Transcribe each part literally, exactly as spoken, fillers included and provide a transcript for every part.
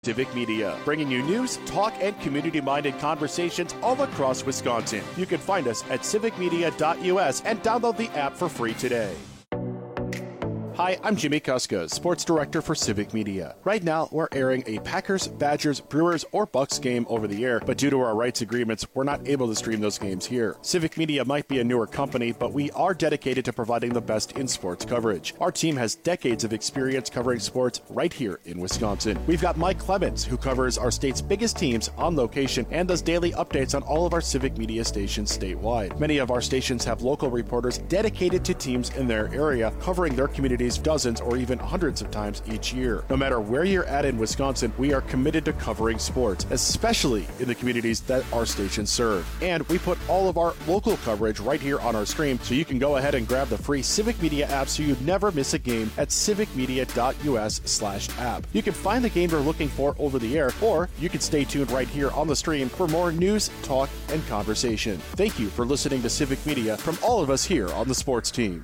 Civic Media, bringing you news, talk, and community-minded conversations all across Wisconsin. You can find us at civic media dot U S and download the app for free today. Hi, I'm Jimmy Kuska, Sports Director for Civic Media. Right now, we're airing a Packers, Badgers, Brewers, or Bucks game over the air, but due to our rights agreements, we're not able to stream those games here. Civic Media might be a newer company, but we are dedicated to providing the best in sports coverage. Our team has decades of experience covering sports right here in Wisconsin. We've got Mike Clemens, who covers our state's biggest teams on location and does daily updates on all of our Civic Media stations statewide. Many of our stations have local reporters dedicated to teams in their area, covering their communities dozens or even hundreds of times each year. No matter where you're at in Wisconsin, we are committed to covering sports, especially in the communities that our stations serve. And we put all of our local coverage right here on our stream, so you can go ahead and grab the free Civic Media app so you never miss a game at civic media dot U S slash app. You can find the game you're looking for over the air, or you can stay tuned right here on the stream for more news, talk, and conversation. Thank you for listening to Civic Media from all of us here on the sports team.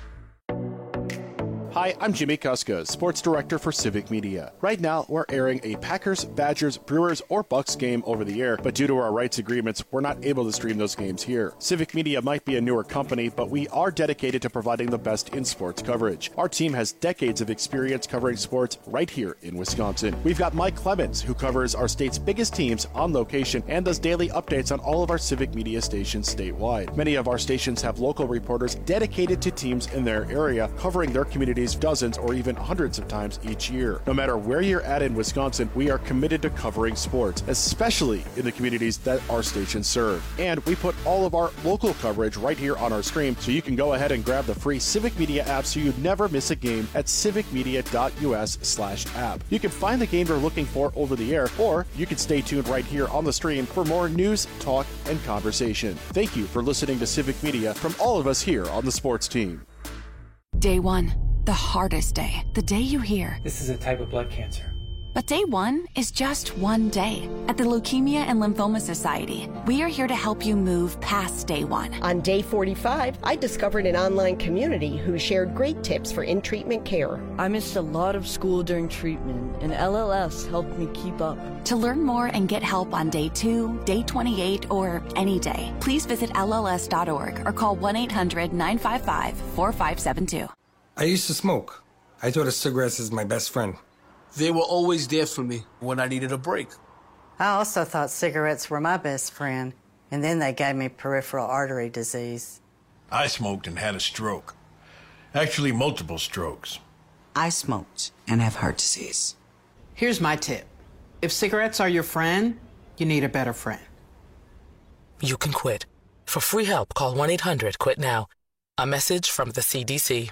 Hi, I'm Jimmy Kuska, Sports Director for Civic Media. Right now, we're airing a Packers, Badgers, Brewers, or Bucks game over the air, but due to our rights agreements, we're not able to stream those games here. Civic Media might be a newer company, but we are dedicated to providing the best in sports coverage. Our team has decades of experience covering sports right here in Wisconsin. We've got Mike Clemens, who covers our state's biggest teams on location and does daily updates on all of our Civic Media stations statewide. Many of our stations have local reporters dedicated to teams in their area, covering their communities dozens or even hundreds of times each year. No matter where you're at in Wisconsin, we are committed to covering sports, especially in the communities that our stations serve. And we put all of our local coverage right here on our stream, so you can go ahead and grab the free Civic Media app so you never miss a game at civic media dot U S slash app. You can find the game you're looking for over the air, or you can stay tuned right here on the stream for more news, talk, and conversation. Thank you for listening to Civic Media from all of us here on the sports team. Day one. The hardest day, the day you hear, "This is a type of blood cancer." But day one is just one day. At the Leukemia and Lymphoma Society, we are here to help you move past day one. On day forty-five, I discovered an online community who shared great tips for in-treatment care. I missed a lot of school during treatment, and L L S helped me keep up. To learn more and get help on day two, day twenty-eight, or any day, please visit L L S dot org or call one eight hundred nine five five four five seven two. I used to smoke. I thought of cigarettes as my best friend. They were always there for me when I needed a break. I also thought cigarettes were my best friend, and then they gave me peripheral artery disease. I smoked and had a stroke. Actually, multiple strokes. I smoked and have heart disease. Here's my tip. If cigarettes are your friend, you need a better friend. You can quit. For free help, call one eight hundred quit now. A message from the C D C.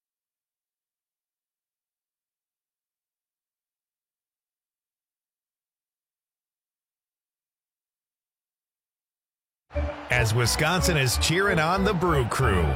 As Wisconsin is cheering on the Brew Crew.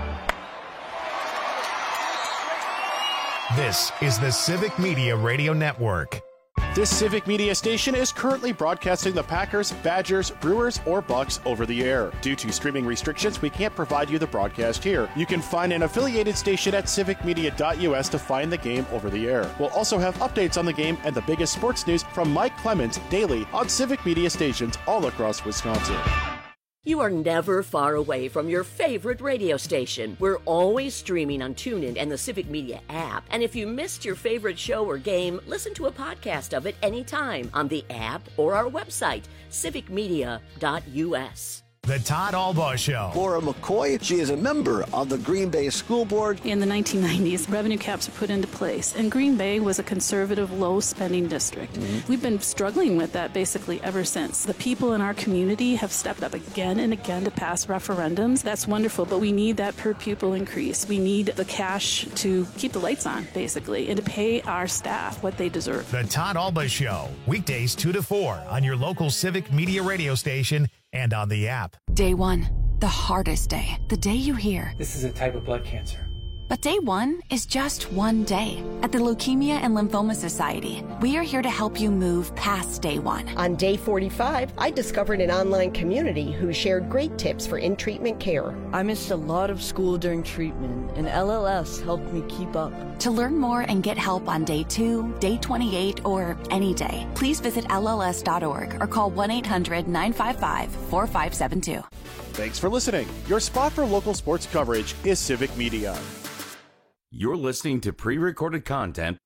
This is the Civic Media Radio Network. This Civic Media station is currently broadcasting the Packers, Badgers, Brewers, or Bucks over the air. Due to streaming restrictions, we can't provide you the broadcast here. You can find an affiliated station at civic media dot U S to find the game over the air. We'll also have updates on the game and the biggest sports news from Mike Clemens daily on Civic Media stations all across Wisconsin. You are never far away from your favorite radio station. We're always streaming on TuneIn and the Civic Media app. And if you missed your favorite show or game, listen to a podcast of it anytime on the app or our website, civic media dot U S. The Todd Albaugh Show. Laura McCoy, she is a member of the Green Bay School Board. In the nineteen nineties, revenue caps were put into place, and Green Bay was a conservative, low-spending district. Mm-hmm. We've been struggling with that basically ever since. The people in our community have stepped up again and again to pass referendums. That's wonderful, but we need that per-pupil increase. We need the cash to keep the lights on, basically, and to pay our staff what they deserve. The Todd Albaugh Show, weekdays two to four on your local Civic Media radio station and on the app. Day one, the hardest day, the day you hear, "This is a type of blood cancer." But day one is just one day. At the Leukemia and Lymphoma Society, we are here to help you move past day one. On day forty-five, I discovered an online community who shared great tips for in-treatment care. I missed a lot of school during treatment, and L L S helped me keep up. To learn more and get help on day two, day twenty-eight, or any day, please visit L L S dot org or call one eight hundred nine five five four five seven two. Thanks for listening. Your spot for local sports coverage is Civic Media. You're listening to pre-recorded content.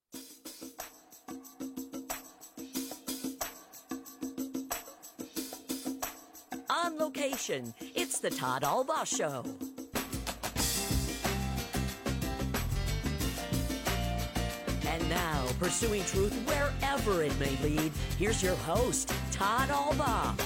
On location, it's the Todd Albaugh Show. And now, pursuing truth wherever it may lead, here's your host, Todd Albaugh.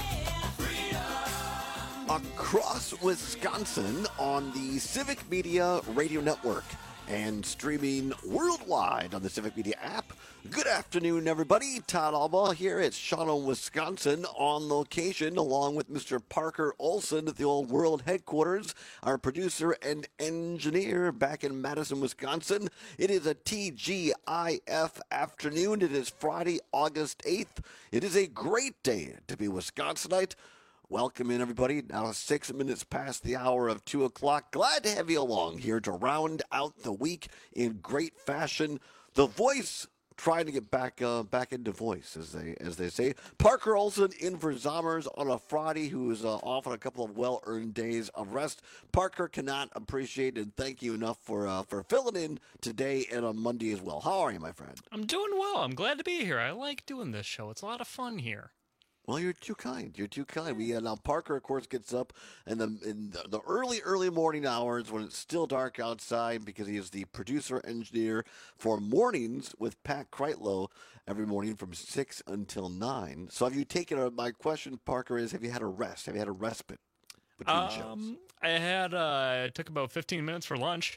Across Wisconsin on the Civic Media Radio Network and streaming worldwide on the Civic Media app. Good afternoon, everybody. Todd Albaugh here at Shawano, Wisconsin, on location, along with Mister Parker Olson at the Old World headquarters, our producer and engineer back in Madison, Wisconsin. It is a T G I F afternoon. It is Friday, August eighth. It is a great day to be Wisconsinite. Welcome in, everybody. Now six minutes past the hour of two o'clock. Glad to have you along here to round out the week in great fashion. The Voice trying to get back uh, back into voice, as they as they say. Parker Olson in for Zommers on a Friday, who is uh, off on a couple of well-earned days of rest. Parker cannot appreciate and thank you enough for uh, for filling in today and on Monday as well. How are you, my friend? I'm doing well. I'm glad to be here. I like doing this show. It's a lot of fun here. Well, you're too kind. You're too kind. We uh, now Parker, of course, gets up in the in the, the early, early morning hours when it's still dark outside, because he is the producer engineer for Mornings with Pat Kreitlow every morning from six until nine. So, have you taken a? My question, Parker, is: have you had a rest? Have you had a respite between um, shows? I had. Uh, it took about fifteen minutes for lunch.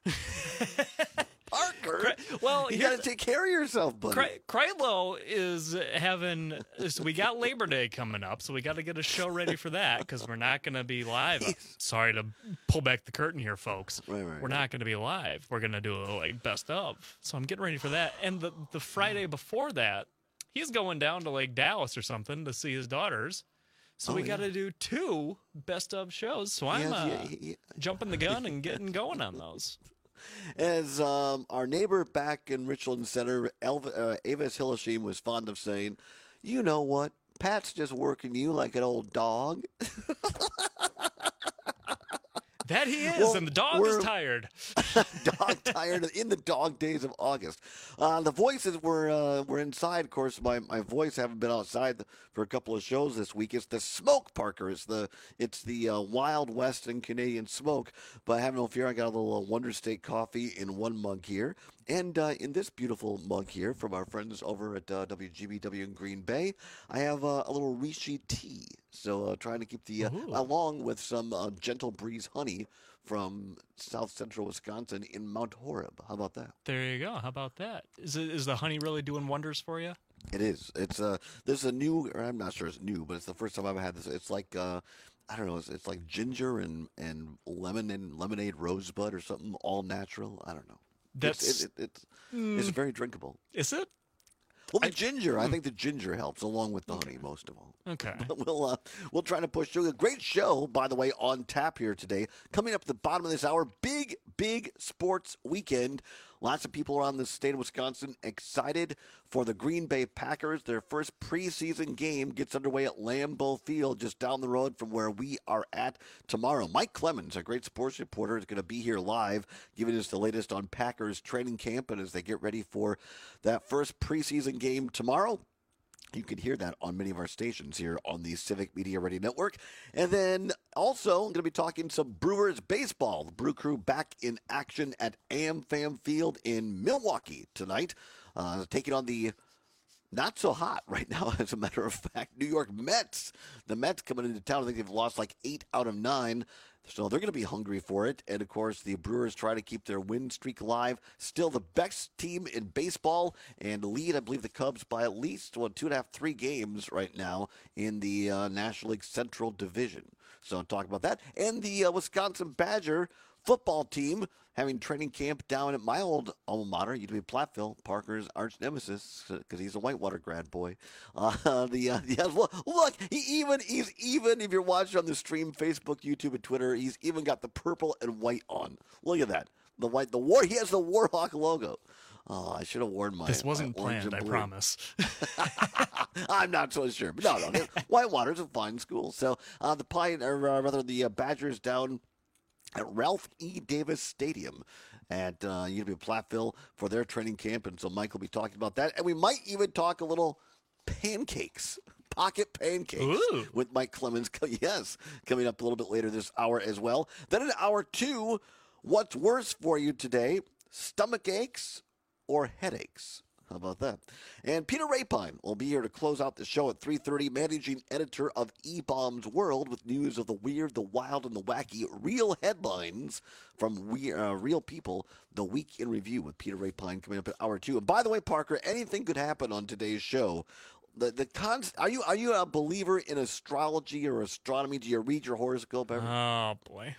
Parker, well, you got to take care of yourself, buddy. Kreitlow is having. So we got Labor Day coming up, so we got to get a show ready for that, because we're not going to be live. Sorry to pull back the curtain here, folks. Right, right, we're right. not going to be live. We're going to do a like best of. So I'm getting ready for that. And the the Friday before that, he's going down to like Dallas or something to see his daughters. So oh, we yeah. got to do two best of shows. So I'm Yeah, uh, yeah, yeah. jumping the gun and getting going on those. As um, our neighbor back in Richland Center, Elva, uh, Avis Hilleshim, was fond of saying, you know what? Pat's just working you like an old dog. That he is, Well, and the dog we're- is tired. Dog tired in the dog days of August. Uh, the voices were uh, were inside. Of course, my, my voice haven't been outside for a couple of shows this week. It's the smoke, Parker. It's the it's the uh, Wild West and Canadian smoke. But have no fear, I got a little uh, Wonder State coffee in one mug here. And uh, in this beautiful mug here from our friends over at uh, W G B W in Green Bay, I have uh, a little Rishi tea. So uh, trying to keep the, uh, along with some uh, Gentle Breeze honey from South Central Wisconsin in Mount Horeb. How about that? There you go. How about that? Is it, is the honey really doing wonders for you? It is. It's uh, this is a new, or I'm not sure it's new, but it's the first time I've had this. It's like, uh, I don't know, it's, it's like ginger and, and lemon and lemonade rosebud or something, all natural. I don't know. That's it's, it, it, it's, mm, it's very drinkable. Is it? Well, the I- ginger, I mm. think the ginger helps along with the honey most of all. Okay. But we'll uh, we'll try to push through. A great show, by the way, on tap here today. Coming up at the bottom of this hour, big, big sports weekend. Lots of people around the state of Wisconsin excited for the Green Bay Packers. Their first preseason game gets underway at Lambeau Field, just down the road from where we are at tomorrow. Mike Clemens, a great sports reporter, is going to be here live, giving us the latest on Packers training camp and as they get ready for that first preseason game tomorrow. You can hear that on many of our stations here on the Civic Media Radio Network. And then also, I'm going to be talking some Brewers baseball. The Brew Crew back in action at AmFam Field in Milwaukee tonight, uh, taking on the not so hot right now, as a matter of fact, New York Mets. The Mets coming into town, I think they've lost like eight out of nine. So they're going to be hungry for it. And, of course, the Brewers try to keep their win streak alive. Still the best team in baseball and lead, I believe, the Cubs by at least, well, two and a half, three games right now in the uh, National League Central Division. So I'll talk about that. And the uh, Wisconsin Badger football team having training camp down at my old alma mater, U W Platteville, Parker's arch nemesis, because he's a Whitewater grad boy. Uh, the uh, yeah, look, look, he even he's even if you're watching on the stream, Facebook, YouTube, and Twitter, he's even got the purple and white on. Look at that, the white, the war. He has the Warhawk logo. Oh, I should have worn my. This wasn't my orange planned, I and blue. promise. I'm not so sure, but no, no, Whitewater's a fine school. So uh, the Pine, or uh, rather the uh, Badgers down at Ralph E. Davis Stadium at uh, U W Platteville for their training camp. And so Mike will be talking about that. And we might even talk a little pancakes, pocket pancakes Ooh. with Mike Clemens. Yes, coming up a little bit later this hour as well. Then in hour two, what's worse for you today, stomach aches or headaches? How about that? And Peter Rapine will be here to close out the show at three thirty, managing editor of E-Bombs World, with news of the weird, the wild, and the wacky real headlines from we, uh, real people. The Week in Review with Peter Rapine coming up at hour two. And by the way, Parker, anything could happen on today's show. The the cons- are you are you a believer in astrology or astronomy? Do you read your horoscope ever? Oh boy.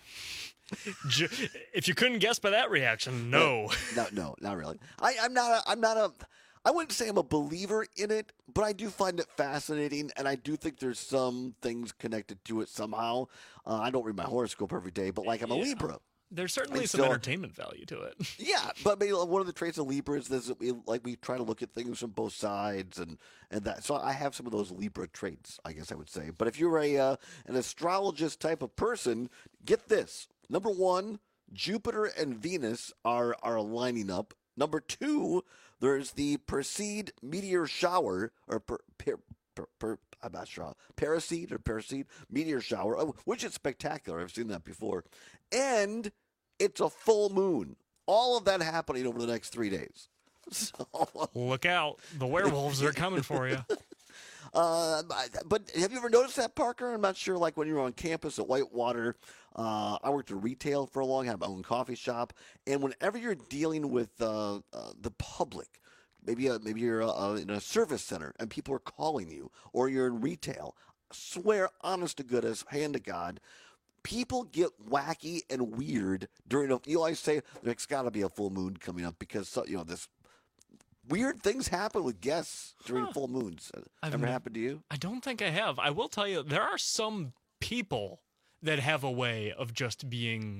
If you couldn't guess by that reaction, no. No, no, not really. I, I'm not a, I'm not a, I wouldn't say I'm a believer in it, but I do find it fascinating, and I do think there's some things connected to it somehow. Uh, I don't read my horoscope every day, but like I'm a Yeah. Libra. There's certainly I some still- entertainment value to it. Yeah, but maybe one of the traits of Libra is this, that we, like we try to look at things from both sides, and, and that. So I have some of those Libra traits, I guess I would say. But if you're a uh, an astrologist type of person, get this. Number one, Jupiter and Venus are, are lining up. Number two, there's the Perseid meteor shower, or per, per, per, per, I'm not sure, Perseid or Perseid meteor shower, oh, which is spectacular. I've seen that before. And it's a full moon. All of that happening over the next three days. So, Look out. The werewolves are coming for you. Uh, but have you ever noticed that, Parker? I'm not sure. Like when you were on campus at Whitewater, uh, I worked in retail for a long time, had my own coffee shop, and whenever you're dealing with uh, uh, the public, maybe uh, maybe you're uh, in a service center and people are calling you, or you're in retail, swear, honest to goodness, hand to God, people get wacky and weird during a. You always say there's got to be a full moon coming up because so, you know this. Weird things happen with guests during Huh. full moons. I've Ever nev- happened to you? I don't think I have. I will tell you, there are some people that have a way of just being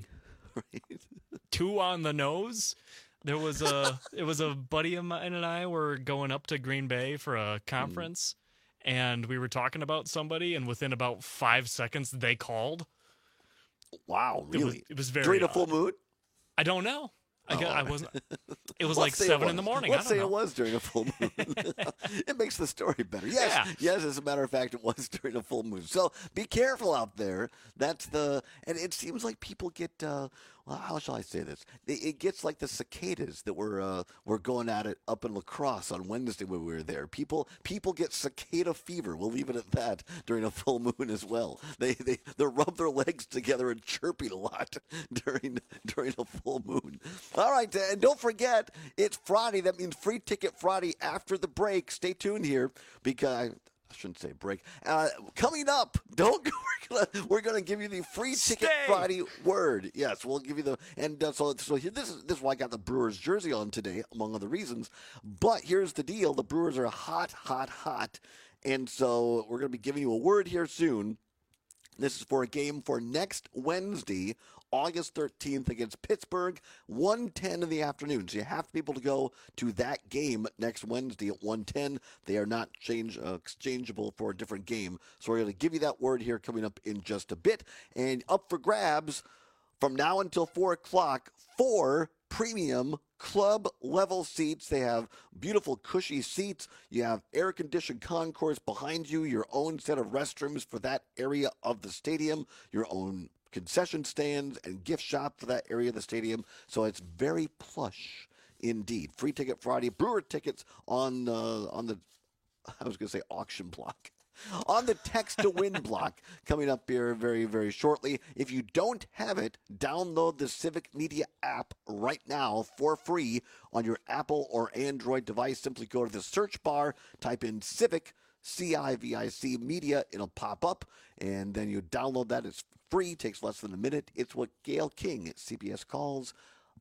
too on the nose. There was a, it was a buddy of mine and I were going up to Green Bay for a conference, mm. and we were talking about somebody, and within about five seconds, they called. Wow, really? It was, it was very during a odd. full moon. I don't know. I, Oh, got, I all right. wasn't. It was Let's like say it seven was. in the morning. Let's I don't say know. it was during a full moon. It makes the story better. Yes, Yeah. yes. As a matter of fact, it was during a full moon. So be careful out there. That's the. And it seems like people get. Uh, well, how shall I say this? It, it gets like the cicadas that were uh, were going at it up in La Crosse on Wednesday when we were there. People people get cicada fever. We'll leave it at that during a full moon as well. They they they rub their legs together and chirping a lot during during a full moon. All right, and don't forget it's Friday. That means Free Ticket Friday after the break. Stay tuned here because. I shouldn't say break. Uh, coming up, don't we're gonna we're gonna give you the Free Ticket Stay. Friday word. Yes, we'll give you the and uh, so so here, this is this is why I got the Brewers jersey on today, among other reasons. But here's the deal: the Brewers are hot, hot, hot, and so we're gonna be giving you a word here soon. This is for a game for next Wednesday, August thirteenth against Pittsburgh, one ten in the afternoon. So you have to be able to go to that game next Wednesday at one ten. They are not change, uh, exchangeable for a different game. So we're going to give you that word here coming up in just a bit. And up for grabs from now until four o'clock, four premium club level seats. They have beautiful cushy seats. You have air conditioned concourse behind you, your own set of restrooms for that area of the stadium, your own concession stands and gift shop for that area of the stadium. So it's very plush indeed. Free Ticket Friday, Brewer tickets on uh, on the I was going to say auction block. On the text to win block coming up here very, very shortly. If you don't have it, download the Civic Media app right now for free on your Apple or Android device. Simply go to the search bar, type in Civic, C I V I C Media. It'll pop up, and then you download that. It's free, takes less than a minute. It's what Gail King at C B S calls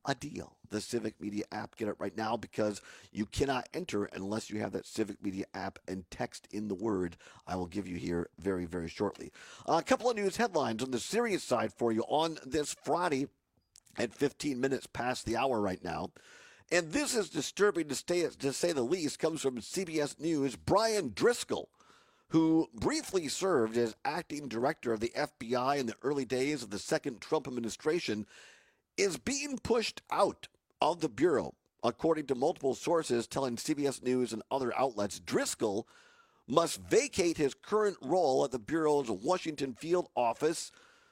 a deal. The Civic Media app. Get it right now because you cannot enter unless you have that Civic Media app and text in the word I will give you here very, very shortly. Uh, a couple of news headlines on the serious side for you on this Friday at fifteen minutes past the hour right now. And this is disturbing to, stay, to say the least, comes from C B S News. Brian Driscoll, who briefly served as acting director of the F B I in the early days of the second Trump administration, is being pushed out of the Bureau, according to multiple sources telling C B S News and other outlets. Driscoll must vacate his current role at the Bureau's Washington field office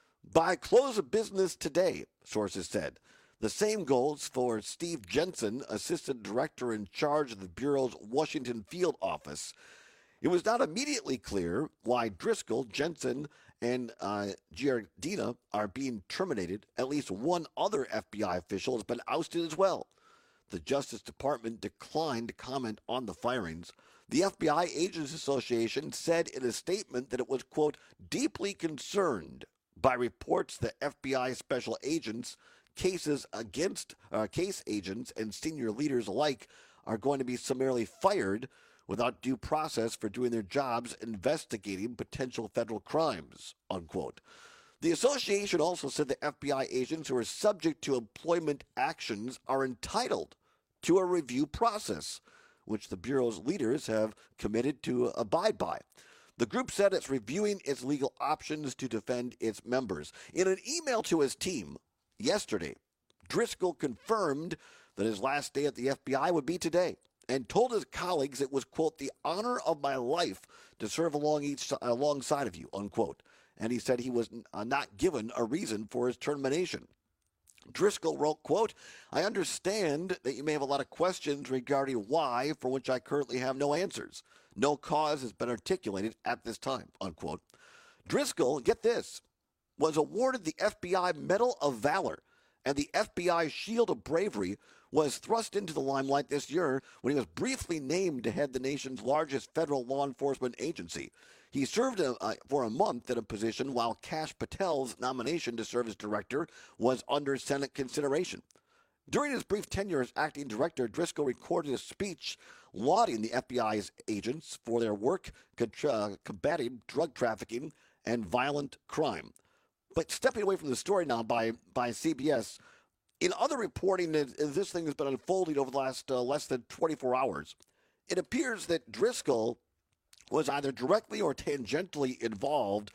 by close of business today, sources said. The same goes for Steve Jensen, assistant director in charge of the Bureau's Washington field office. It was not immediately clear why Driscoll, Jensen, and uh, Giardina are being terminated. At least one other F B I official has been ousted as well. The Justice Department declined to comment on the firings. The F B I Agents Association said in a statement that it was, quote, deeply concerned by reports that F B I special agents, cases against uh, case agents, and senior leaders alike are going to be summarily fired without due process for doing their jobs investigating potential federal crimes, unquote. The association also said that F B I agents who are subject to employment actions are entitled to a review process, which the Bureau's leaders have committed to abide by. The group said it's reviewing its legal options to defend its members. In an email to his team yesterday, Driscoll confirmed that his last day at the F B I would be today, and told his colleagues it was, quote, the honor of my life to serve along each, alongside of you, unquote. And he said he was uh, not given a reason for his termination. Driscoll wrote, quote, I understand that you may have a lot of questions regarding why, for which I currently have no answers. No cause has been articulated at this time, unquote. Driscoll, get this, was awarded the F B I Medal of Valor, and the F B I Shield of Bravery was thrust into the limelight this year when he was briefly named to head the nation's largest federal law enforcement agency. He served a, uh, for a month in a position while Kash Patel's nomination to serve as director was under Senate consideration. During his brief tenure as acting director, Driscoll recorded a speech lauding the F B I's agents for their work contra- combating drug trafficking and violent crime. But stepping away from the story now by, by C B S, in other reporting, this thing has been unfolding over the last uh, less than twenty-four hours. It appears that Driscoll was either directly or tangentially involved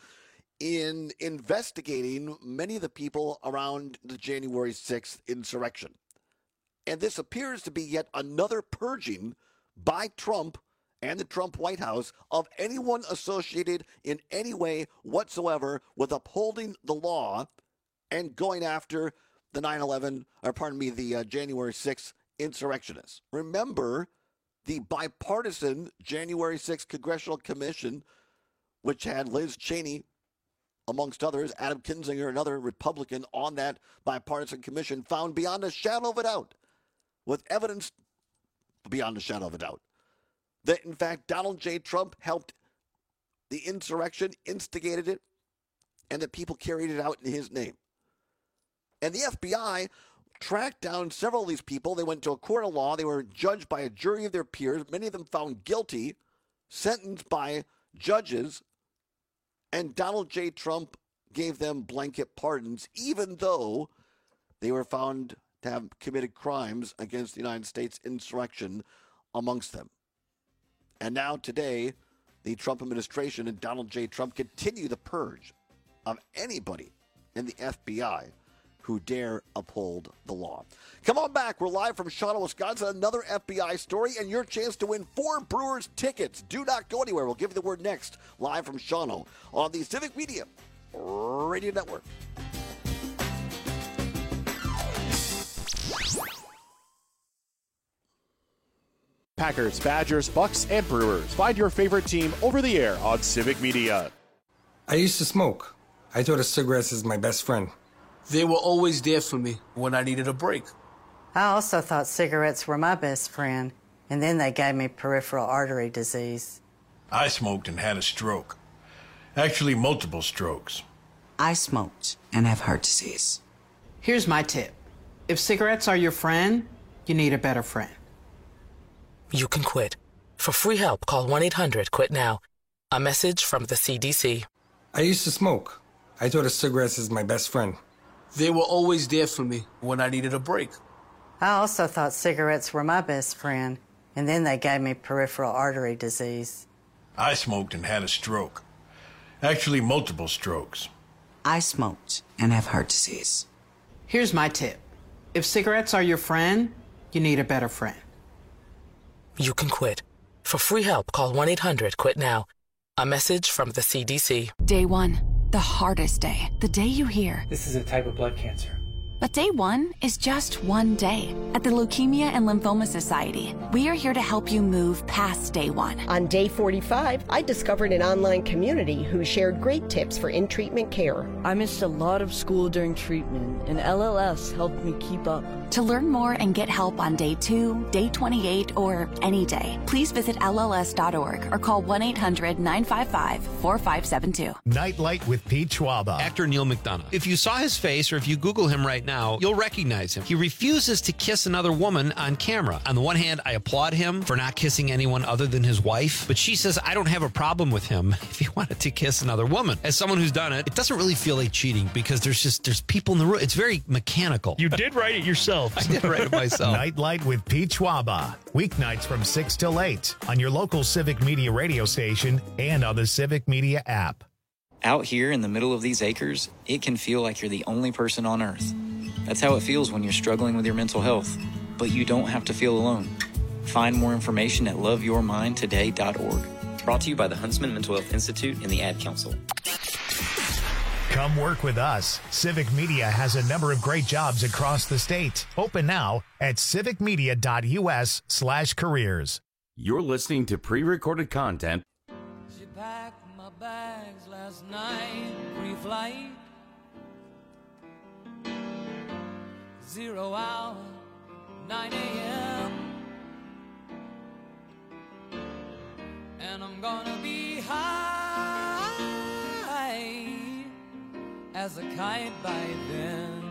in investigating many of the people around the January sixth insurrection. And this appears to be yet another purging by Trump and the Trump White House of anyone associated in any way whatsoever with upholding the law and going after the nine eleven, or pardon me, the uh, January sixth insurrectionists. Remember the bipartisan January sixth Congressional Commission, which had Liz Cheney, amongst others, Adam Kinzinger, another Republican on that bipartisan commission, found beyond a shadow of a doubt, with evidence beyond a shadow of a doubt, that in fact Donald J. Trump helped the insurrection, instigated it, and that people carried it out in his name. And the F B I tracked down several of these people. They went to a court of law. They were judged by a jury of their peers, many of them found guilty, sentenced by judges, and Donald J. Trump gave them blanket pardons, even though they were found to have committed crimes against the United States insurrection amongst them. And now today, the Trump administration and Donald J. Trump continue the purge of anybody in the F B I who dare uphold the law. Come on back. We're live from Shawano, Wisconsin. Another F B I story and your chance to win four Brewers tickets. Do not go anywhere. We'll give you the word next. Live from Shawano on the Civic Media Radio Network. Packers, Badgers, Bucks, and Brewers. Find your favorite team over the air on Civic Media. I used to smoke. I thought of cigarettes as my best friend. They were always there for me when I needed a break. I also thought cigarettes were my best friend, and then they gave me peripheral artery disease. I smoked and had a stroke. Actually, multiple strokes. I smoked and have heart disease. Here's my tip. If cigarettes are your friend, you need a better friend. You can quit. For free help, call one eight hundred quit now. A message from the C D C. I used to smoke. I thought of cigarettes as my best friend. They were always there for me when I needed a break. I also thought cigarettes were my best friend, and then they gave me peripheral artery disease. I smoked and had a stroke. Actually, multiple strokes. I smoked and have heart disease. Here's my tip. If cigarettes are your friend, you need a better friend. You can quit. For free help, call one eight hundred quit now. A message from the C D C. Day one, the hardest day. The day you hear, This is a type of blood cancer. but day one is just one day. At the Leukemia and Lymphoma Society, we are here to help you move past day one. On day forty-five, I discovered an online community who shared great tips for in-treatment care. I missed a lot of school during treatment, and L L S helped me keep up. To learn more and get help on day two, day twenty-eight, or any day, please visit L L S dot org or call one eight hundred nine five five four five seven two. Nightlight with Pete Schwaba. Actor Neil McDonough. If you saw his face or if you Google him right now, you'll recognize him. He refuses to kiss another woman on camera. On the one hand, I applaud him for not kissing anyone other than his wife, but she says I don't have a problem with him if he wanted to kiss another woman. As someone who's done it, it doesn't really feel like cheating because there's just there's people in the room. It's very mechanical. You did write it yourself. I did write it myself. Nightlight with Pete Schwaba. Weeknights from six till eight on your local Civic Media radio station and on the Civic Media app. Out here in the middle of these acres, it can feel like you're the only person on earth. That's how it feels when you're struggling with your mental health. But you don't have to feel alone. Find more information at love your mind today dot org. Brought to you by the Huntsman Mental Health Institute and the Ad Council. Come work with us. Civic Media has a number of great jobs across the state. Open now at civic media dot u s slash careers. You're listening to pre-recorded content. She packed my bags last night, pre-flight. Zero hour, nine a.m. And I'm gonna be high as a kite by then.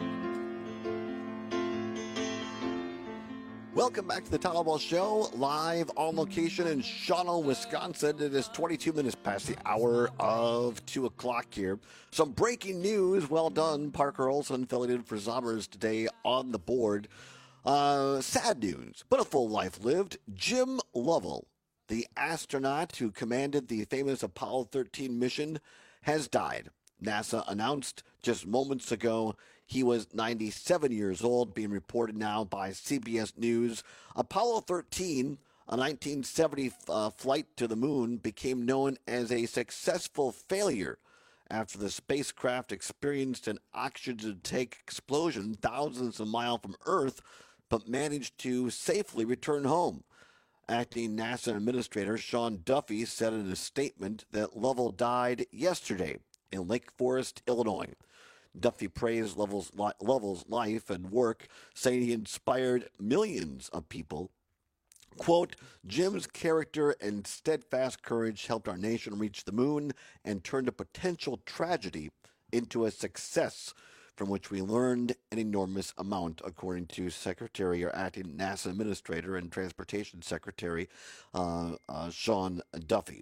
Welcome back to the Tom Ball Show, live on location in Shawano, Wisconsin. It is twenty-two minutes past the hour of two o'clock here. Some breaking news. Well done, Parker Olson, filling in for Zommers today on the board. Uh, sad news, but a full life lived. Jim Lovell, the astronaut who commanded the famous Apollo thirteen mission, has died. NASA announced just moments ago he was ninety-seven years old, being reported now by C B S News. Apollo thirteen, a nineteen seventy uh, flight to the moon, became known as a successful failure after the spacecraft experienced an oxygen tank explosion thousands of miles from Earth, but managed to safely return home. Acting NASA Administrator Sean Duffy said in a statement that Lovell died yesterday in Lake Forest, Illinois. Duffy praised Lovell's, Lovell's life and work, saying he inspired millions of people. Quote, Jim's character and steadfast courage helped our nation reach the moon and turned a potential tragedy into a success from which we learned an enormous amount, according to Secretary or Acting NASA Administrator and Transportation Secretary uh, uh, Sean Duffy.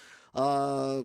Uh,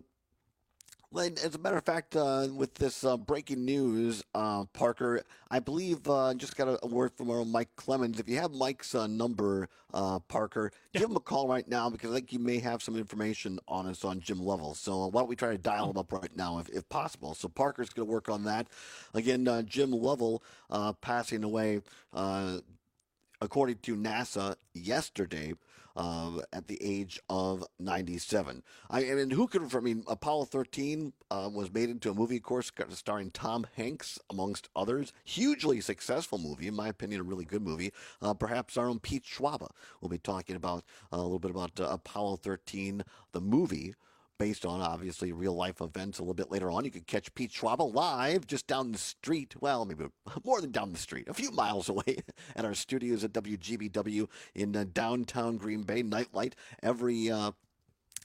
As a matter of fact, uh, with this uh, breaking news, uh, Parker, I believe uh, just got a, a word from our own Mike Clemens. If you have Mike's uh, number, uh, Parker, yeah. give him a call right now because I think you may have some information on us on Jim Lovell. So why don't we try to dial him up right now if, if possible? So Parker's going to work on that. Again, uh, Jim Lovell uh, passing away, uh, according to NASA, yesterday. Uh, at the age of ninety-seven. I, I mean, who could, I mean, Apollo thirteen uh, was made into a movie, of course, starring Tom Hanks, amongst others. Hugely successful movie, in my opinion, a really good movie. Uh, perhaps our own Pete Schwaba will be talking about uh, a little bit about uh, Apollo thirteen, the movie, based on, obviously, real-life events a little bit later on. You can catch Pete Schwaba live just down the street. Well, maybe more than down the street, a few miles away at our studios at W G B W in uh, downtown Green Bay. Nightlight every uh,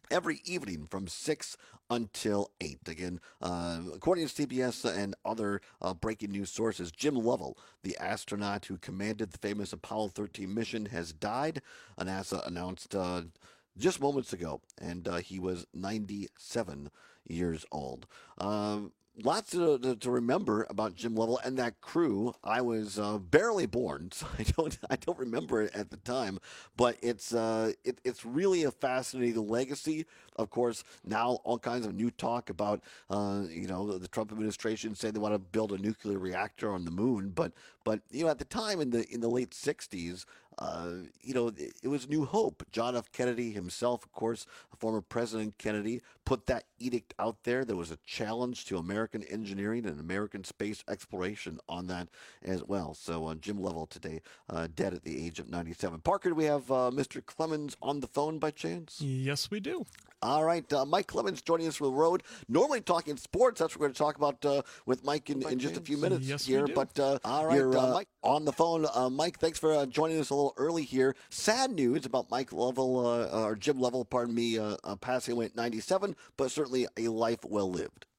every evening from six until eight. Again, uh, according to C B S and other uh, breaking news sources, Jim Lovell, the astronaut who commanded the famous Apollo thirteen mission, has died. NASA announced uh, just moments ago, and uh, he was ninety-seven years old. Um, Lots to, to, to remember about Jim Lovell and that crew. I was uh, barely born, so I don't I don't remember it at the time. But it's uh, it, it's really a fascinating legacy. Of course, now all kinds of new talk about uh, you know the, the Trump administration saying they want to build a nuclear reactor on the moon. But but you know at the time in the in the late sixties. Uh, you know, it, it was New Hope. John F. Kennedy himself, of course, former President Kennedy, put that edict out there. There was a challenge to American engineering and American space exploration on that as well. So uh, Jim Lovell today, uh, dead at the age of ninety-seven. Parker, do we have uh, Mister Clemens on the phone by chance? Yes, we do. All right, uh, Mike Clemens joining us from the road. Normally talking sports. That's what we're going to talk about uh, with Mike in, in just a few minutes yes, here. We do. But uh, all right, you're uh, Mike on the phone. Uh, Mike, thanks for uh, joining us a little early here. Sad news about Mike Lovell, uh, or Jim Lovell, pardon me, uh, uh, passing away at ninety-seven, but certainly a life well lived.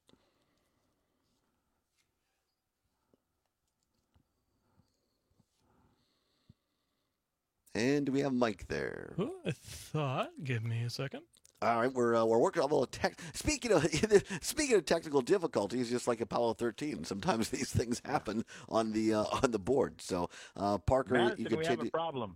And do we have Mike there? Oh, I thought. Give me a second. All right, we're uh, we're working on a little tech. Speaking of speaking of technical difficulties, just like Apollo thirteen, sometimes these things happen on the uh, on the board. So, uh, Parker, Madison, you can we take have a problem.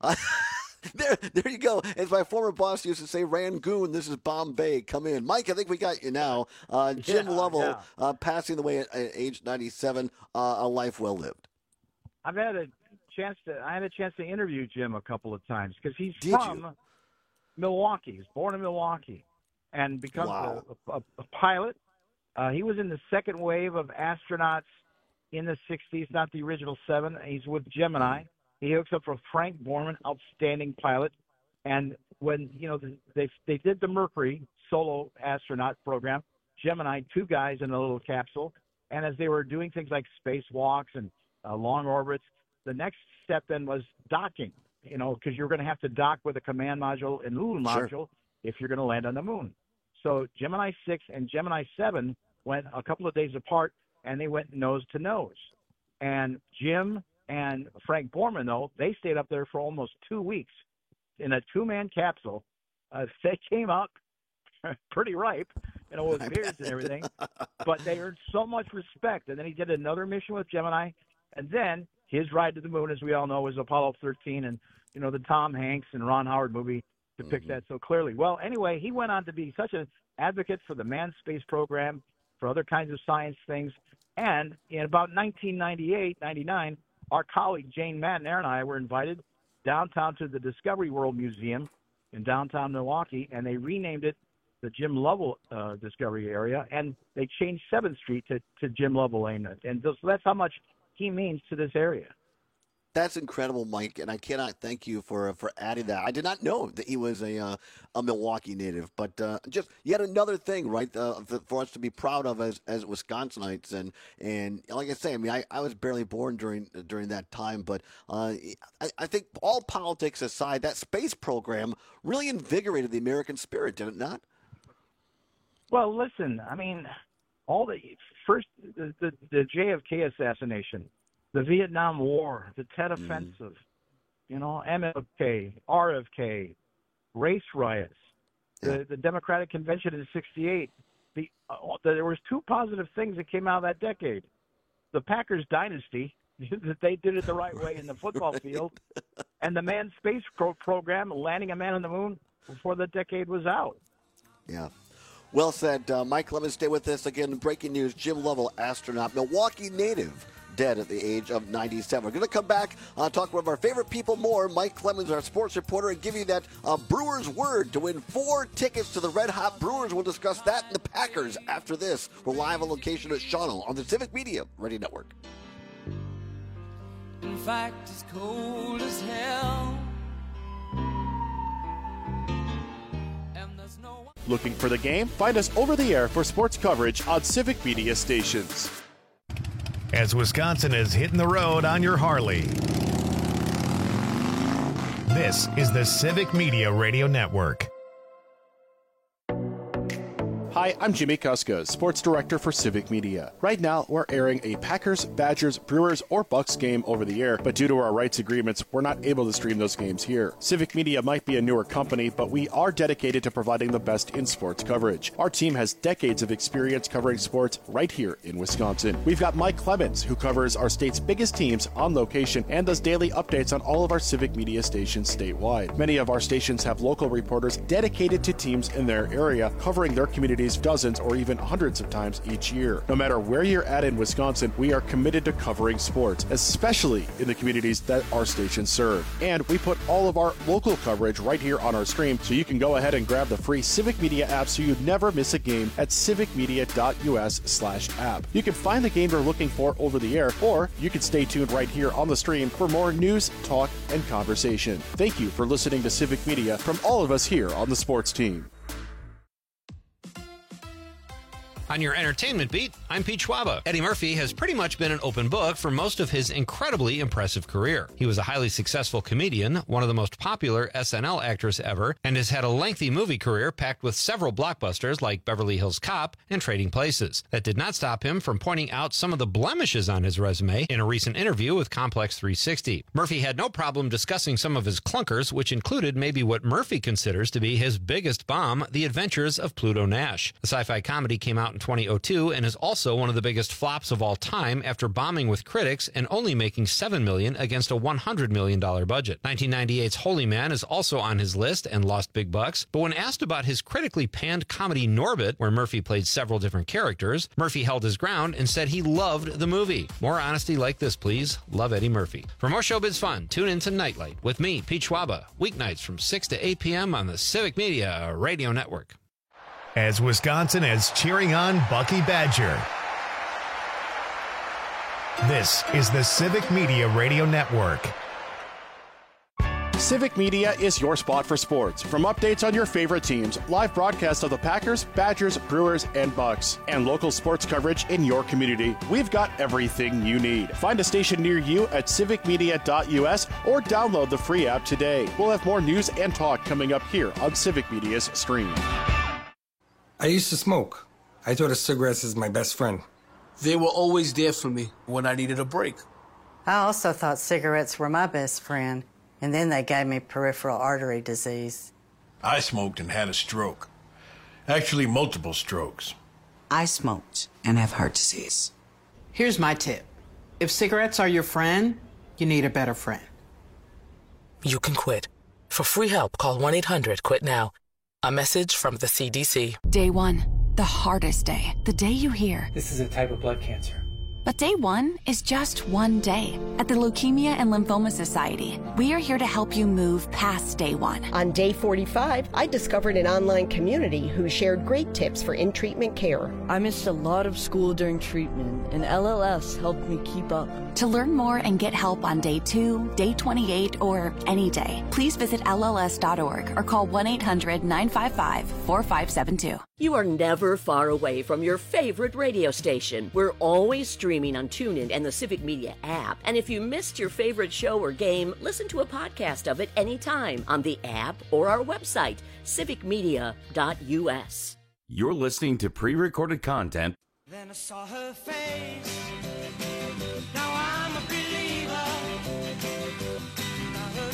there, there you go. As my former boss used to say, Rangoon, this is Bombay. Come in, Mike. I think we got you now. Uh, Jim Yeah, Lovell yeah. Uh, passing away at, at age ninety-seven. Uh, a life well lived. I've had a chance to. I had a chance to interview Jim a couple of times because he's Did from you? Milwaukee. He's born in Milwaukee, and becomes Wow. a, a, a pilot. Uh, he was in the second wave of astronauts in the sixties, not the original seven. He's with Gemini. He hooks up with Frank Borman, outstanding pilot. And when you know they they did the Mercury solo astronaut program, Gemini, two guys in a little capsule. And as they were doing things like spacewalks and uh, long orbits, the next step then was docking. You know, because you're going to have to dock with a command module and Lulu module Sure. if you're going to land on the moon. So Gemini six and Gemini seven went a couple of days apart, and they went nose to nose. And Jim and Frank Borman, though, they stayed up there for almost two weeks in a two-man capsule. Uh, they came up pretty ripe, you know, with beards and everything, but they earned so much respect. And then he did another mission with Gemini, and then his ride to the moon, as we all know, was Apollo thirteen, and, you know, the Tom Hanks and Ron Howard movie depicts Mm-hmm. that so clearly. Well, anyway, he went on to be such an advocate for the manned space program, for other kinds of science things, and in about nineteen ninety-eight, ninety-nine, our colleague Jane Matnair and I were invited downtown to the Discovery World Museum in downtown Milwaukee, and they renamed it the Jim Lovell uh, Discovery Area, and they changed seventh Street to, to Jim Lovell Lane. And so that's how much he means to this area. That's incredible, Mike, and I cannot thank you for for adding that. I did not know that he was a uh, a Milwaukee native, but uh, just yet another thing, right, uh, for, for us to be proud of as as Wisconsinites. And and like I say, I mean, I, I was barely born during during that time, but uh, I, I think all politics aside, that space program really invigorated the American spirit, did it not? Well, listen, I mean, all the first the, the, the J F K assassination, the Vietnam War, the Tet Offensive, you know, M L K, R F K, race riots, the, the Democratic Convention in sixty-eight. The, uh, there was two positive things that came out of that decade. The Packers dynasty, that they did it the right way in the football field, and the manned space pro- program, landing a man on the moon before the decade was out. Yeah. Well said. Uh, Mike Clemens, stay with us. Again, breaking news, Jim Lovell, astronaut, Milwaukee native, dead at the age of ninety-seven. We're going to come back, uh, talk about our favorite people more. Mike Clemens, our sports reporter, and give you that uh, Brewers word to win four tickets to the Red Hot Brewers. We'll discuss that and the Packers after this. We're live on location at Shawano on the Civic Media Radio Network. In fact, it's cold as hell. Looking for the game? Find us over the air for sports coverage on Civic Media stations. As Wisconsin is hitting the road on your Harley. This is the Civic Media Radio Network. Hi, I'm Jimmy Kuska, Sports Director for Civic Media. Right now, we're airing a Packers, Badgers, Brewers, or Bucks game over the air, but due to our rights agreements, we're not able to stream those games here. Civic Media might be a newer company, but we are dedicated to providing the best in sports coverage. Our team has decades of experience covering sports right here in Wisconsin. We've got Mike Clemens, who covers our state's biggest teams on location and does daily updates on all of our Civic Media stations statewide. Many of our stations have local reporters dedicated to teams in their area, covering their communities dozens or even hundreds of times each year. No matter where you're at in Wisconsin, we are committed to covering sports, especially in the communities that our stations serve. And we put all of our local coverage right here on our stream, so you can go ahead and grab the free Civic Media app so you never miss a game at civicmedia.us slash app. You can find the game you're looking for over the air, or you can stay tuned right here on the stream for more news, talk, and conversation. Thank you for listening to Civic Media from all of us here on the sports team. On your entertainment beat, I'm Pete Schwaba. Eddie Murphy has pretty much been an open book for most of his incredibly impressive career. He was a highly successful comedian, one of the most popular S N L actors ever, and has had a lengthy movie career packed with several blockbusters like Beverly Hills Cop and Trading Places. That did not stop him from pointing out some of the blemishes on his resume in a recent interview with Complex three sixty. Murphy had no problem discussing some of his clunkers, which included maybe what Murphy considers to be his biggest bomb, The Adventures of Pluto Nash. The sci-fi comedy came out in twenty oh two and is also one of the biggest flops of all time after bombing with critics and only making seven million dollars against a one hundred million dollars budget. nineteen ninety-eight's Holy Man is also on his list and lost big bucks, but when asked about his critically panned comedy Norbit, where Murphy played several different characters, Murphy held his ground and said he loved the movie. More honesty like this, please. Love Eddie Murphy. For more showbiz fun, tune in to Nightlight with me, Pete Schwaba, weeknights from six to eight p.m. on the Civic Media Radio Network. As Wisconsin is cheering on Bucky Badger. This is the Civic Media Radio Network. Civic Media is your spot for sports. From updates on your favorite teams, live broadcasts of the Packers, Badgers, Brewers, and Bucks, and local sports coverage in your community, we've got everything you need. Find a station near you at civic media dot u s or download the free app today. We'll have more news and talk coming up here on Civic Media's stream. I used to smoke. I thought of cigarettes as my best friend. They were always there for me when I needed a break. I also thought cigarettes were my best friend, and then they gave me peripheral artery disease. I smoked and had a stroke. Actually, multiple strokes. I smoked and have heart disease. Here's my tip. If cigarettes are your friend, you need a better friend. You can quit. For free help, call one eight hundred quit now. A message from the C D C. Day one, the hardest day. The day you hear, this is a type of blood cancer. But day one is just one day. At the Leukemia and Lymphoma Society, we are here to help you move past day one. On day forty-five, I discovered an online community who shared great tips for in-treatment care. I missed a lot of school during treatment, and L L S helped me keep up. To learn more and get help on day two, day twenty-eight, or any day, please visit L L S dot org or call one eight hundred nine five five four five seven two. You are never far away from your favorite radio station. We're always streaming on TuneIn and the Civic Media app. And if you missed your favorite show or game, listen to a podcast of it anytime on the app or our website, civic media dot u s. You're listening to pre-recorded content. Then I saw her face. Now I'm a believer. Not a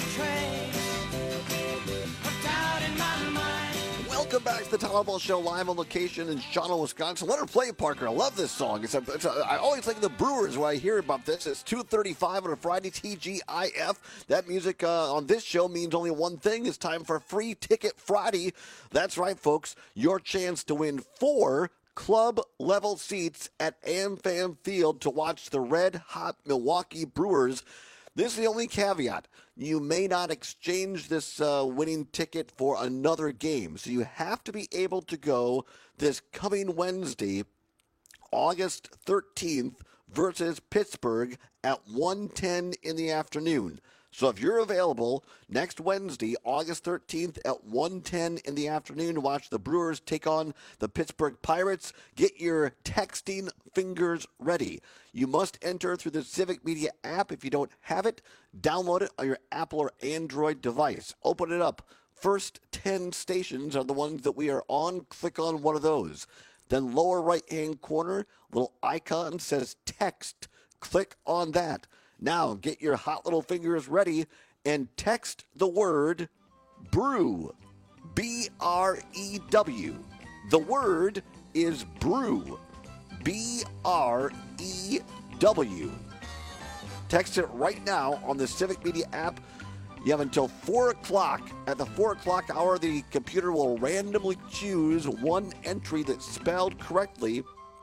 trace of doubt in my mind. Welcome back to the Tyler Ball Show, live on location in Shawano, Wisconsin. Let her play, Parker. I love this song. It's a, it's a, I always think of the Brewers when I hear about this. It's two thirty-five on a Friday, T G I F. That music uh, on this show means only one thing. It's time for Free Ticket Friday. That's right, folks. Your chance to win four club-level seats at AmFam Field to watch the red-hot Milwaukee Brewers. This is the only caveat. You may not exchange this uh, winning ticket for another game. So you have to be able to go this coming Wednesday, August thirteenth, versus Pittsburgh at one ten in the afternoon. So if you're available next Wednesday, August thirteenth at one ten in the afternoon to watch the Brewers take on the Pittsburgh Pirates, get your texting fingers ready. You must enter through the Civic Media app. If you don't have it, download it on your Apple or Android device. Open it up. first ten stations are the ones that we are on. Click on one of those. Then lower right-hand corner, little icon says text. Click on that. Now get your hot little fingers ready and text the word brew. B R E W. The word is brew. B R E W. Text it right now on the Civic Media app. You have until four o'clock. At the four o'clock hour, the computer will randomly choose one entry that's spelled correctly.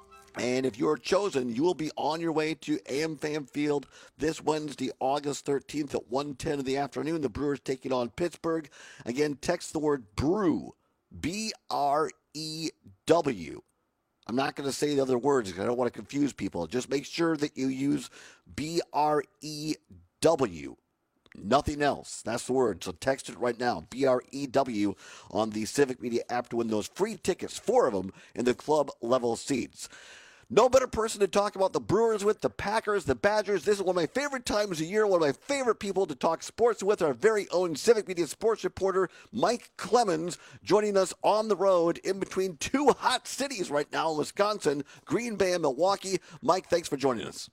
And if you're chosen, you will be on your way to A M Fan Field this Wednesday, August thirteenth at one ten in the afternoon. The Brewers taking on Pittsburgh. Again, text the word brew, B R E W. I'm not going to say the other words because I don't want to confuse people. Just make sure that you use B R E W. Nothing else. That's the word. So text it right now. B R E W on the Civic Media app to win those free tickets, four of them in the club level seats. No better person to talk about the Brewers with, the Packers, the Badgers. This is one of my favorite times of the year. One of my favorite people to talk sports with, our very own Civic Media sports reporter, Mike Clemens, joining us on the road in between two hot cities right now in Wisconsin, Green Bay and Milwaukee. Mike, thanks for joining us.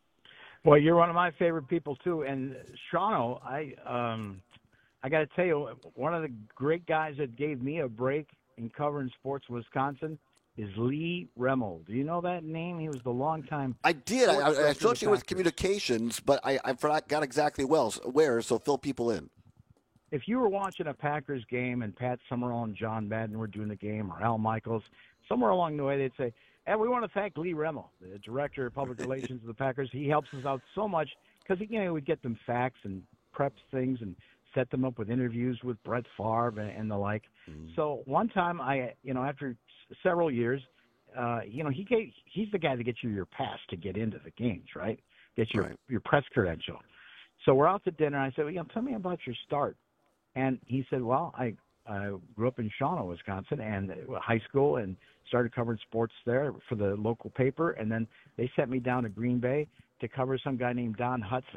Well, you're one of my favorite people too, and Shawno, I um, I got to tell you, one of the great guys that gave me a break in covering sports in Wisconsin is Lee Remmel. Do you know that name? He was the longtime. I did. I, I associated with communications, but I, I forgot exactly well where. So fill people in. If you were watching a Packers game and Pat Summerall and John Madden were doing the game, or Al Michaels, somewhere along the way they'd say, and we want to thank Lee Remmel, the director of public relations of the Packers. He helps us out so much because, you know, we get them facts and preps things and set them up with interviews with Brett Favre and, and the like. Mm. So one time I, you know, after s- several years, uh, you know, he gave, he's the guy that gets you your pass to get into the games, right? Gets your, right. your press credential. So we're out to dinner. And I said, well, you know, tell me about your start. And he said, well, I, I grew up in Shawano, Wisconsin, and uh, high school, and started covering sports there for the local paper. And then they sent me down to Green Bay to cover some guy named Don Hudson.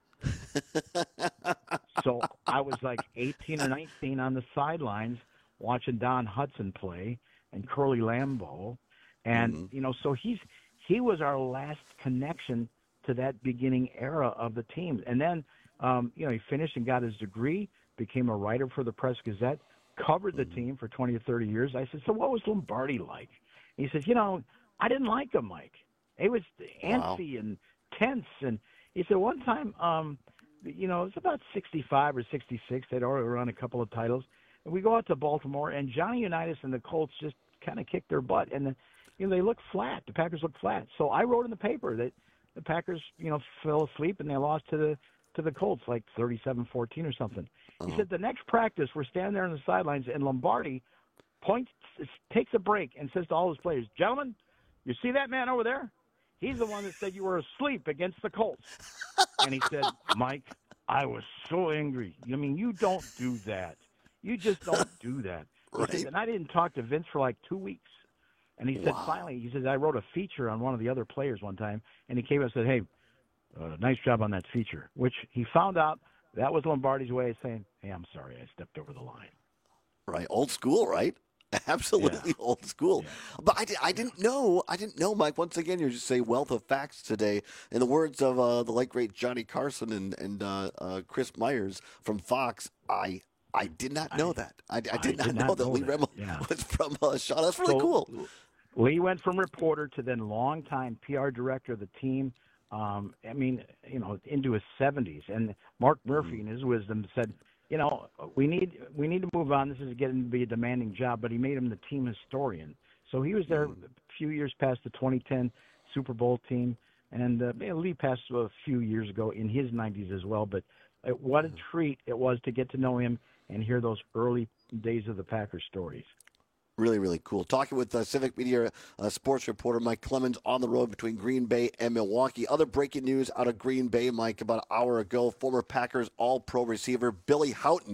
So I was like eighteen or nineteen on the sidelines watching Don Hudson play and Curly Lambeau. And, mm-hmm. you know, so he's he was our last connection to that beginning era of the team. And then, um, you know, he finished and got his degree, became a writer for the Press Gazette, covered the team for twenty or thirty years. I said, so what was Lombardi like? He says, you know, I didn't like him, Mike. He was antsy wow. and tense. And he said one time, um, you know, it was about sixty-five or sixty-six. They'd already run a couple of titles. And we go out to Baltimore, and Johnny Unitas and the Colts just kind of kicked their butt. And, the, you know, they looked flat. The Packers looked flat. So I wrote in the paper that the Packers, you know, fell asleep and they lost to the to the Colts like thirty-seven fourteen or something. Uh-huh. He said the next practice, we're standing there on the sidelines, and Lombardi points, takes a break, and says to all his players, gentlemen, you see that man over there? He's the one that said you were asleep against the Colts. And he said, Mike, I was so angry. I mean, you don't do that. You just don't do that. Right. Said, and I didn't talk to Vince for like two weeks. And he said, wow. finally, he says, I wrote a feature on one of the other players one time, and he came and said, hey, uh, nice job on that feature, which he found out that was Lombardi's way of saying, hey, I'm sorry, I stepped over the line. Right. Old school, right? Absolutely yeah. old school. Yeah. But I, did, I didn't know, I didn't know, Mike, once again, you're just a wealth of facts today. In the words of uh, the late, great Johnny Carson and, and uh, uh, Chris Myers from Fox, I I did not know I, that. I, I, did, I not did not know that Lee Remmel yeah. was from uh, Shaw. That's really so, cool. Lee went from reporter to then longtime P R director of the team. Um, I mean, you know, into his seventies. And Mark Murphy, in his wisdom, said, you know, we need we need to move on. This is getting to be a demanding job, but he made him the team historian. So he was there a few years past the twenty ten Super Bowl team, and uh, Lee passed a few years ago in his nineties as well. But uh, what a treat it was to get to know him and hear those early days of the Packers stories. Really, really cool. Talking with uh, Civic Media uh, sports reporter Mike Clemens on the road between Green Bay and Milwaukee. Other breaking news out of Green Bay, Mike, about an hour ago, former Packers All-Pro receiver Billy Houghton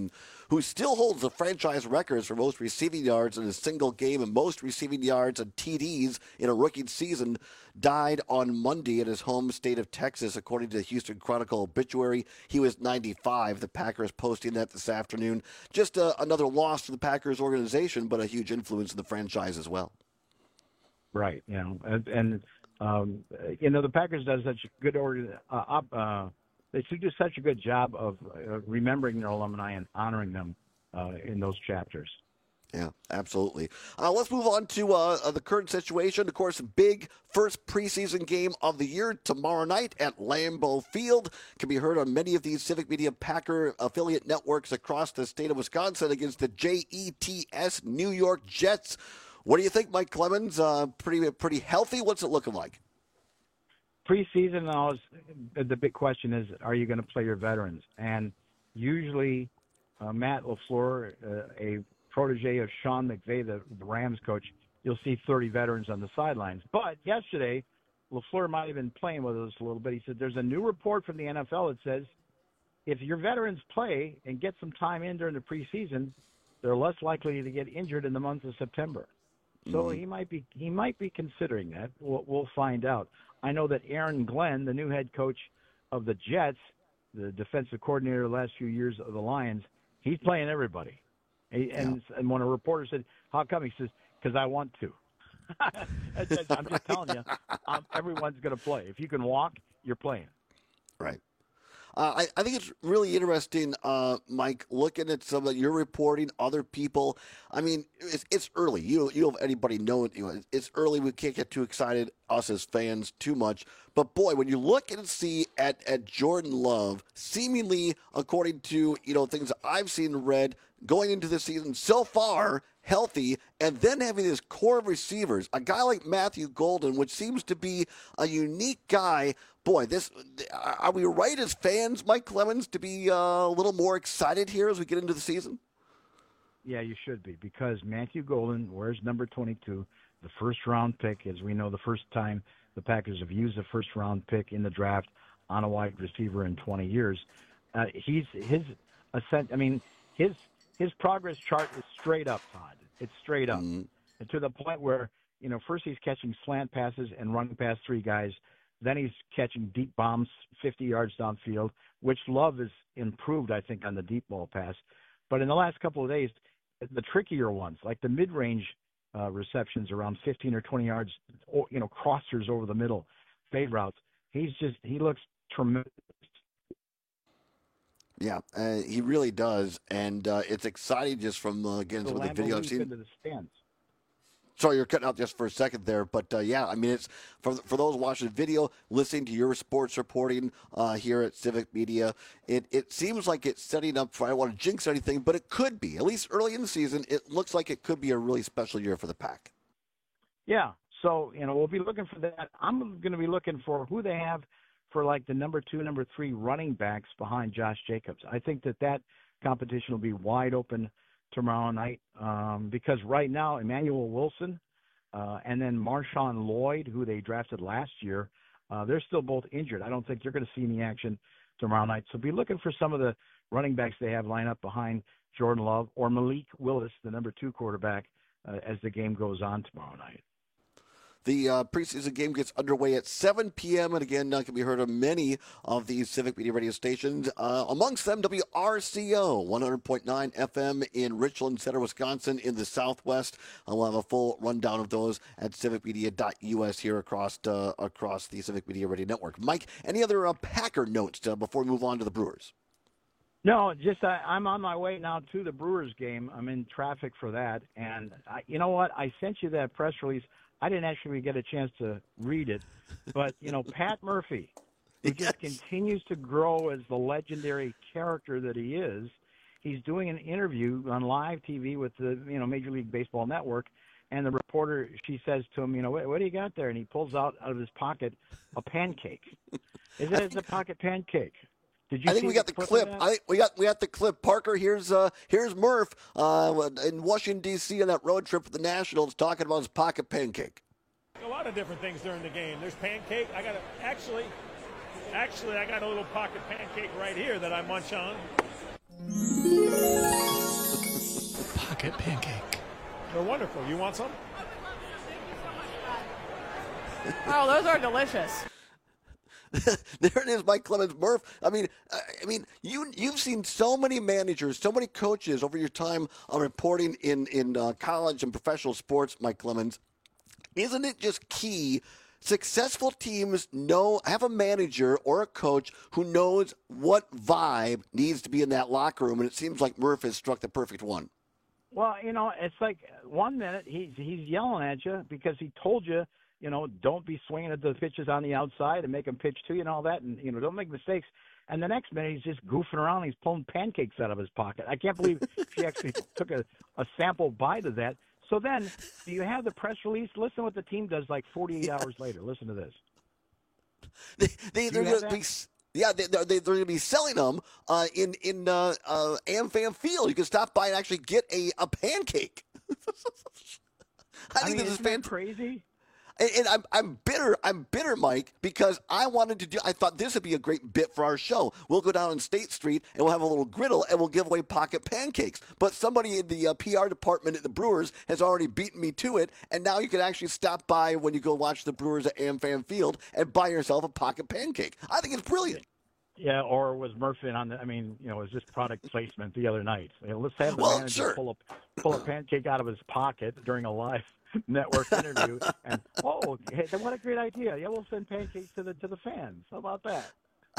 who still holds the franchise records for most receiving yards in a single game and most receiving yards and T Ds in a rookie season, died on Monday in his home state of Texas, according to the Houston Chronicle obituary. He was ninety-five. The Packers posting that this afternoon. Just uh, another loss to the Packers organization, but a huge influence in the franchise as well. Right. You know, and, and um, you know, the Packers does such a good order. Uh, uh, they do such a good job of uh, remembering their alumni and honoring them uh, in those chapters. Yeah, absolutely. Uh, let's move on to uh, the current situation. Of course, big first preseason game of the year tomorrow night at Lambeau Field. Can be heard on many of these Civic Media Packer affiliate networks across the state of Wisconsin against the J E T S New York Jets. What do you think, Mike Clemens? Uh, pretty pretty healthy? What's it looking like? Preseason, now, is, the big question is, are you going to play your veterans? And usually uh, Matt LaFleur, uh, a protege of Sean McVay, the, the Rams coach, you'll see thirty veterans on the sidelines. But yesterday, LaFleur might have been playing with us a little bit. He said there's a new report from the N F L that says if your veterans play and get some time in during the preseason, they're less likely to get injured in the month of September. So mm-hmm. he might be he might be considering that. We'll, we'll find out. I know that Aaron Glenn, the new head coach of the Jets, the defensive coordinator the last few years of the Lions, he's playing everybody. He, and, yeah. and when a reporter said, "How come?" he says, "Because I want to." I'm just telling you, um, everyone's going to play. If you can walk, you're playing. Right. Uh, I, I think it's really interesting, uh, Mike, looking at some of your reporting, other people. I mean, it's, it's early. You don't, you don't have anybody know it. You know, it's early. We can't get too excited, us as fans, too much. But, boy, when you look and see at, at Jordan Love, seemingly, according to, you know, things I've seen and read, going into the season so far, healthy, and then having this core of receivers, a guy like Matthew Golden, which seems to be a unique guy. Boy, this are we right as fans, Mike Clemens, to be uh, a little more excited here as we get into the season? Yeah, you should be, because Matthew Golden wears number twenty-two, the first-round pick. As we know, the first time the Packers have used a first-round pick in the draft on a wide receiver in twenty years. Uh, he's his ascent. I mean, his his progress chart is straight up, Todd. It's straight up, mm-hmm. and to the point where, you know, first he's catching slant passes and running past three guys. Then he's catching deep bombs fifty yards downfield, which Love has improved, I think, on the deep ball pass. But in the last couple of days, the trickier ones, like the mid-range uh, receptions around fifteen or twenty yards, or, you know, crossers over the middle, fade routes, he's just, he looks tremendous. Yeah, uh, he really does. And uh, it's exciting just from, uh, again, some of the video I've seen. Into the stands. Sorry, you're cutting out just for a second there, but uh, yeah, I mean, it's for for those watching the video, listening to your sports reporting uh, here at Civic Media. It it seems like it's setting up for. I don't want to jinx anything, but it could be, at least early in the season. It looks like it could be a really special year for the Pack. Yeah, so you know we'll be looking for that. I'm going to be looking for who they have for like the number two, number three running backs behind Josh Jacobs. I think that that competition will be wide open tomorrow night, um, because right now Emmanuel Wilson uh, and then Marshawn Lloyd, who they drafted last year, uh, they're still both injured. I don't think you're going to see any action tomorrow night. So be looking for some of the running backs they have lined up behind Jordan Love or Malik Willis, the number two quarterback, uh, as the game goes on tomorrow night. The uh, preseason game gets underway at seven p.m. and again, uh, can be heard on many of these Civic Media radio stations. Uh, amongst them, W R C O, one hundred point nine F M in Richland Center, Wisconsin, in the Southwest. Uh, we'll have a full rundown of those at civic media dot U S here across uh, across the Civic Media Radio Network. Mike, any other uh, Packer notes uh, before we move on to the Brewers? No, just I, I'm on my way now to the Brewers game. I'm in traffic for that, and I, you know what? I sent you that press release. I didn't actually get a chance to read it, but, you know, Pat Murphy, who yes. just continues to grow as the legendary character that he is, he's doing an interview on live T V with the, you know, Major League Baseball Network, and the reporter, she says to him, you know, what, what do you got there? And he pulls out out of his pocket a pancake. Is it a pocket pancake? Did you I think we got the clip. I think we got we got the clip. Parker, here's uh, here's Murph uh, in Washington D C on that road trip with the Nationals, talking about his pocket pancake. A lot of different things during the game. There's pancake. I got a, actually, actually, I got a little pocket pancake right here that I munch on. pocket pancake. They're wonderful. You want some? Oh, those are delicious. There it is, Mike Clemens. Murph, I mean, I mean, you, you've seen so many managers, so many coaches over your time on reporting in, in uh, college and professional sports, Mike Clemens. Isn't it just key? Successful teams know, have a manager or a coach who knows what vibe needs to be in that locker room, and it seems like Murph has struck the perfect one. Well, you know, it's like one minute he's he's yelling at you because he told you, you know, don't be swinging at the pitches on the outside and make them pitch to you and all that, and, you know, don't make mistakes. And the next minute he's just goofing around. He's pulling pancakes out of his pocket. I can't believe she actually took a, a sample bite of that. So then, do you have the press release? Listen to what the team does like forty-eight hours later. Listen to this. They, they, they're going to be, yeah, they, they're, they're going to be selling them uh, in in uh, uh, AmFam Field. You can stop by and actually get a, a pancake. I think I mean, this is isn't that fantastic. crazy? And, and I'm I'm bitter. I'm bitter, Mike, because I wanted to do. I thought this would be a great bit for our show. We'll go down on State Street and we'll have a little griddle and we'll give away pocket pancakes. But somebody in the uh, P R department at the Brewers has already beaten me to it, and now you can actually stop by when you go watch the Brewers at AmFam Field and buy yourself a pocket pancake. I think it's brilliant. Yeah, or was Murphy on the? I mean, you know, was this product placement the other night? You know, let's have the Well, manager sure. pull a pull a pancake out of his pocket during a live network interview, and oh, hey, what a great idea! Yeah, we'll send pancakes to the to the fans. How about that?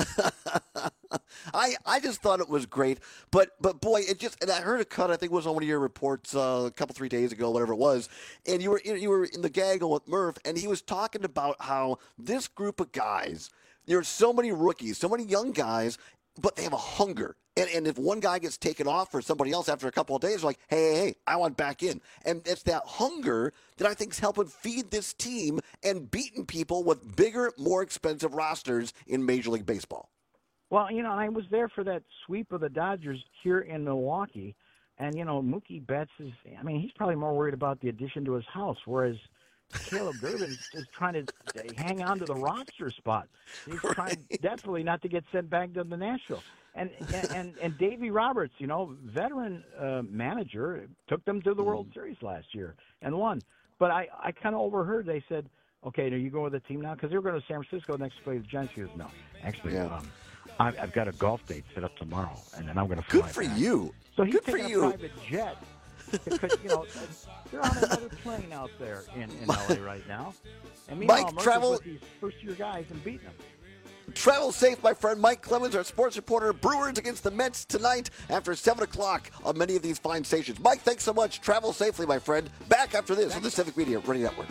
I I just thought it was great, but but boy, it just and I heard a cut. I think it was on one of your reports uh, a couple three days ago, whatever it was, and you were you were in the gaggle with Murph, and he was talking about how this group of guys. There's so many rookies, so many young guys, but they have a hunger. And, and if one guy gets taken off for somebody else after a couple of days, they're like, hey, hey, hey, I want back in. And it's that hunger that I think is helping feed this team and beating people with bigger, more expensive rosters in Major League Baseball. Well, you know, I was there for that sweep of the Dodgers here in Milwaukee, and, you know, Mookie Betts is, I mean, he's probably more worried about the addition to his house, whereas Caleb Durbin is, is trying to hang on to the roster spot. He's trying desperately not to get sent back to the Nashville. And and, and, and Davey Roberts, you know, veteran uh, manager, took them to the World Series last year and won. But I, I kind of overheard they said, okay, are you going with the team now? Because they were going to San Francisco next to play the Giants. He goes, no, actually, Yeah. um, I, I've got a golf date set up tomorrow, and then I'm going to fly Good for back. you. So he's Good for taking you. a private jet. Because, you know, they're on another plane out there in, in L A right now. And meanwhile, Mike, Murphy's travel- with these first-year guys and beating them. Travel safe, my friend. Mike Clemens, our sports reporter. Brewers against the Mets tonight after seven o'clock on many of these fine stations. Mike, thanks so much. Travel safely, my friend. Back after this on the Civic Media Radio Network.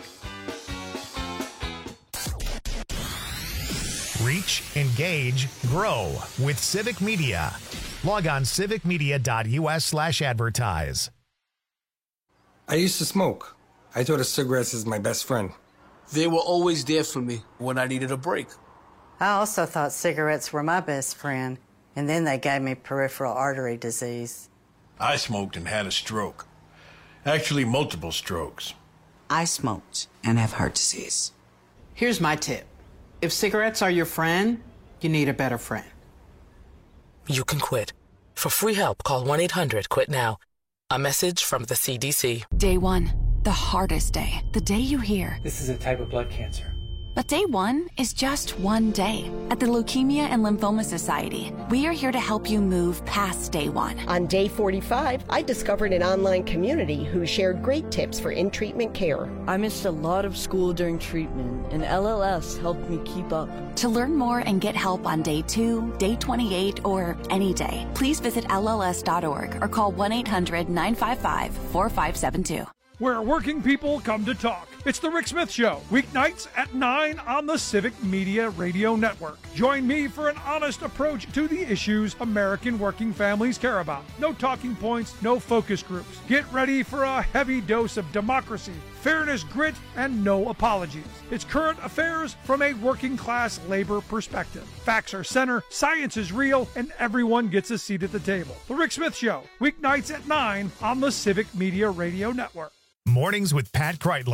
Reach, engage, grow with Civic Media. Log on civicmedia.us slash advertise. I used to smoke. I thought of cigarettes as my best friend. They were always there for me when I needed a break. I also thought cigarettes were my best friend, and then they gave me peripheral artery disease. I smoked and had a stroke. Actually, multiple strokes. I smoked and have heart disease. Here's my tip. If cigarettes are your friend, you need a better friend. You can quit. For free help, call one eight hundred quit now. A message from the C D C. Day one, the hardest day. The day you hear. This is a type of blood cancer. But day one is just one day. At the Leukemia and Lymphoma Society, we are here to help you move past day one. On day forty-five, I discovered an online community who shared great tips for in-treatment care. I missed a lot of school during treatment, and L L S helped me keep up. To learn more and get help on day two, day twenty-eight, or any day, please visit L L S dot org or call one eight hundred nine five five four five seven two. Where working people come to talk. It's the Rick Smith Show, weeknights at nine on the Civic Media Radio Network. Join me for an honest approach to the issues American working families care about. No talking points, no focus groups. Get ready for a heavy dose of democracy, fairness, grit, and no apologies. It's current affairs from a working class labor perspective. Facts are center, science is real, and everyone gets a seat at the table. The Rick Smith Show, weeknights at nine on the Civic Media Radio Network. Mornings with Pat Kreitlow.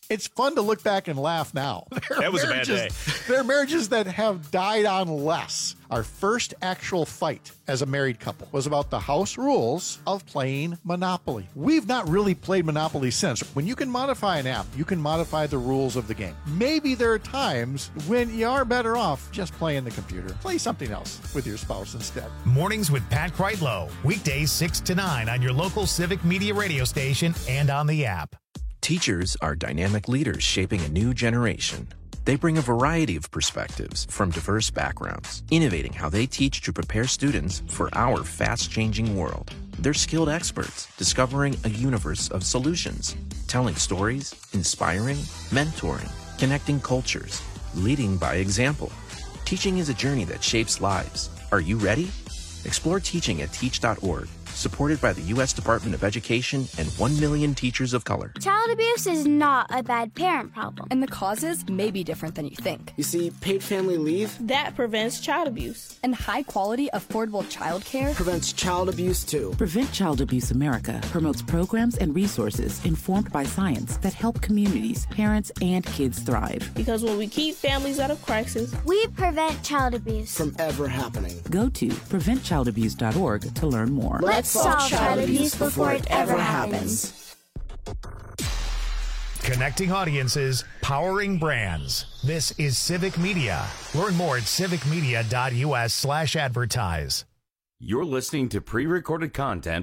It's fun to look back and laugh now. There That was a bad marriages- day. There are marriages that have died on less. Our first actual fight as a married couple was about the house rules of playing Monopoly. We've not really played Monopoly since. When you can modify an app, you can modify the rules of the game. Maybe there are times when you are better off just playing the computer. Play something else with your spouse instead. Mornings with Pat Kreitlow. Weekdays six to nine on your local Civic Media radio station and on the app. Teachers are dynamic leaders shaping a new generation. They bring a variety of perspectives from diverse backgrounds, innovating how they teach to prepare students for our fast-changing world. They're skilled experts, discovering a universe of solutions, telling stories, inspiring, mentoring, connecting cultures, leading by example. Teaching is a journey that shapes lives. Are you ready? Explore teaching at teach dot org. Supported by the U S Department of Education and one million teachers of color. Child abuse is not a bad parent problem. And the causes may be different than you think. You see, paid family leave That prevents child abuse. And high-quality, affordable childcare prevents child abuse too. Prevent Child Abuse America promotes programs and resources informed by science that help communities, parents, and kids thrive. Because when we keep families out of crisis, we prevent child abuse. From ever happening. Go to prevent child abuse dot org to learn more. Let's solve child abuse before it ever happens. Connecting audiences, powering brands. This is Civic Media. Learn more at civic media dot u s slash advertise. You're listening to pre-recorded content.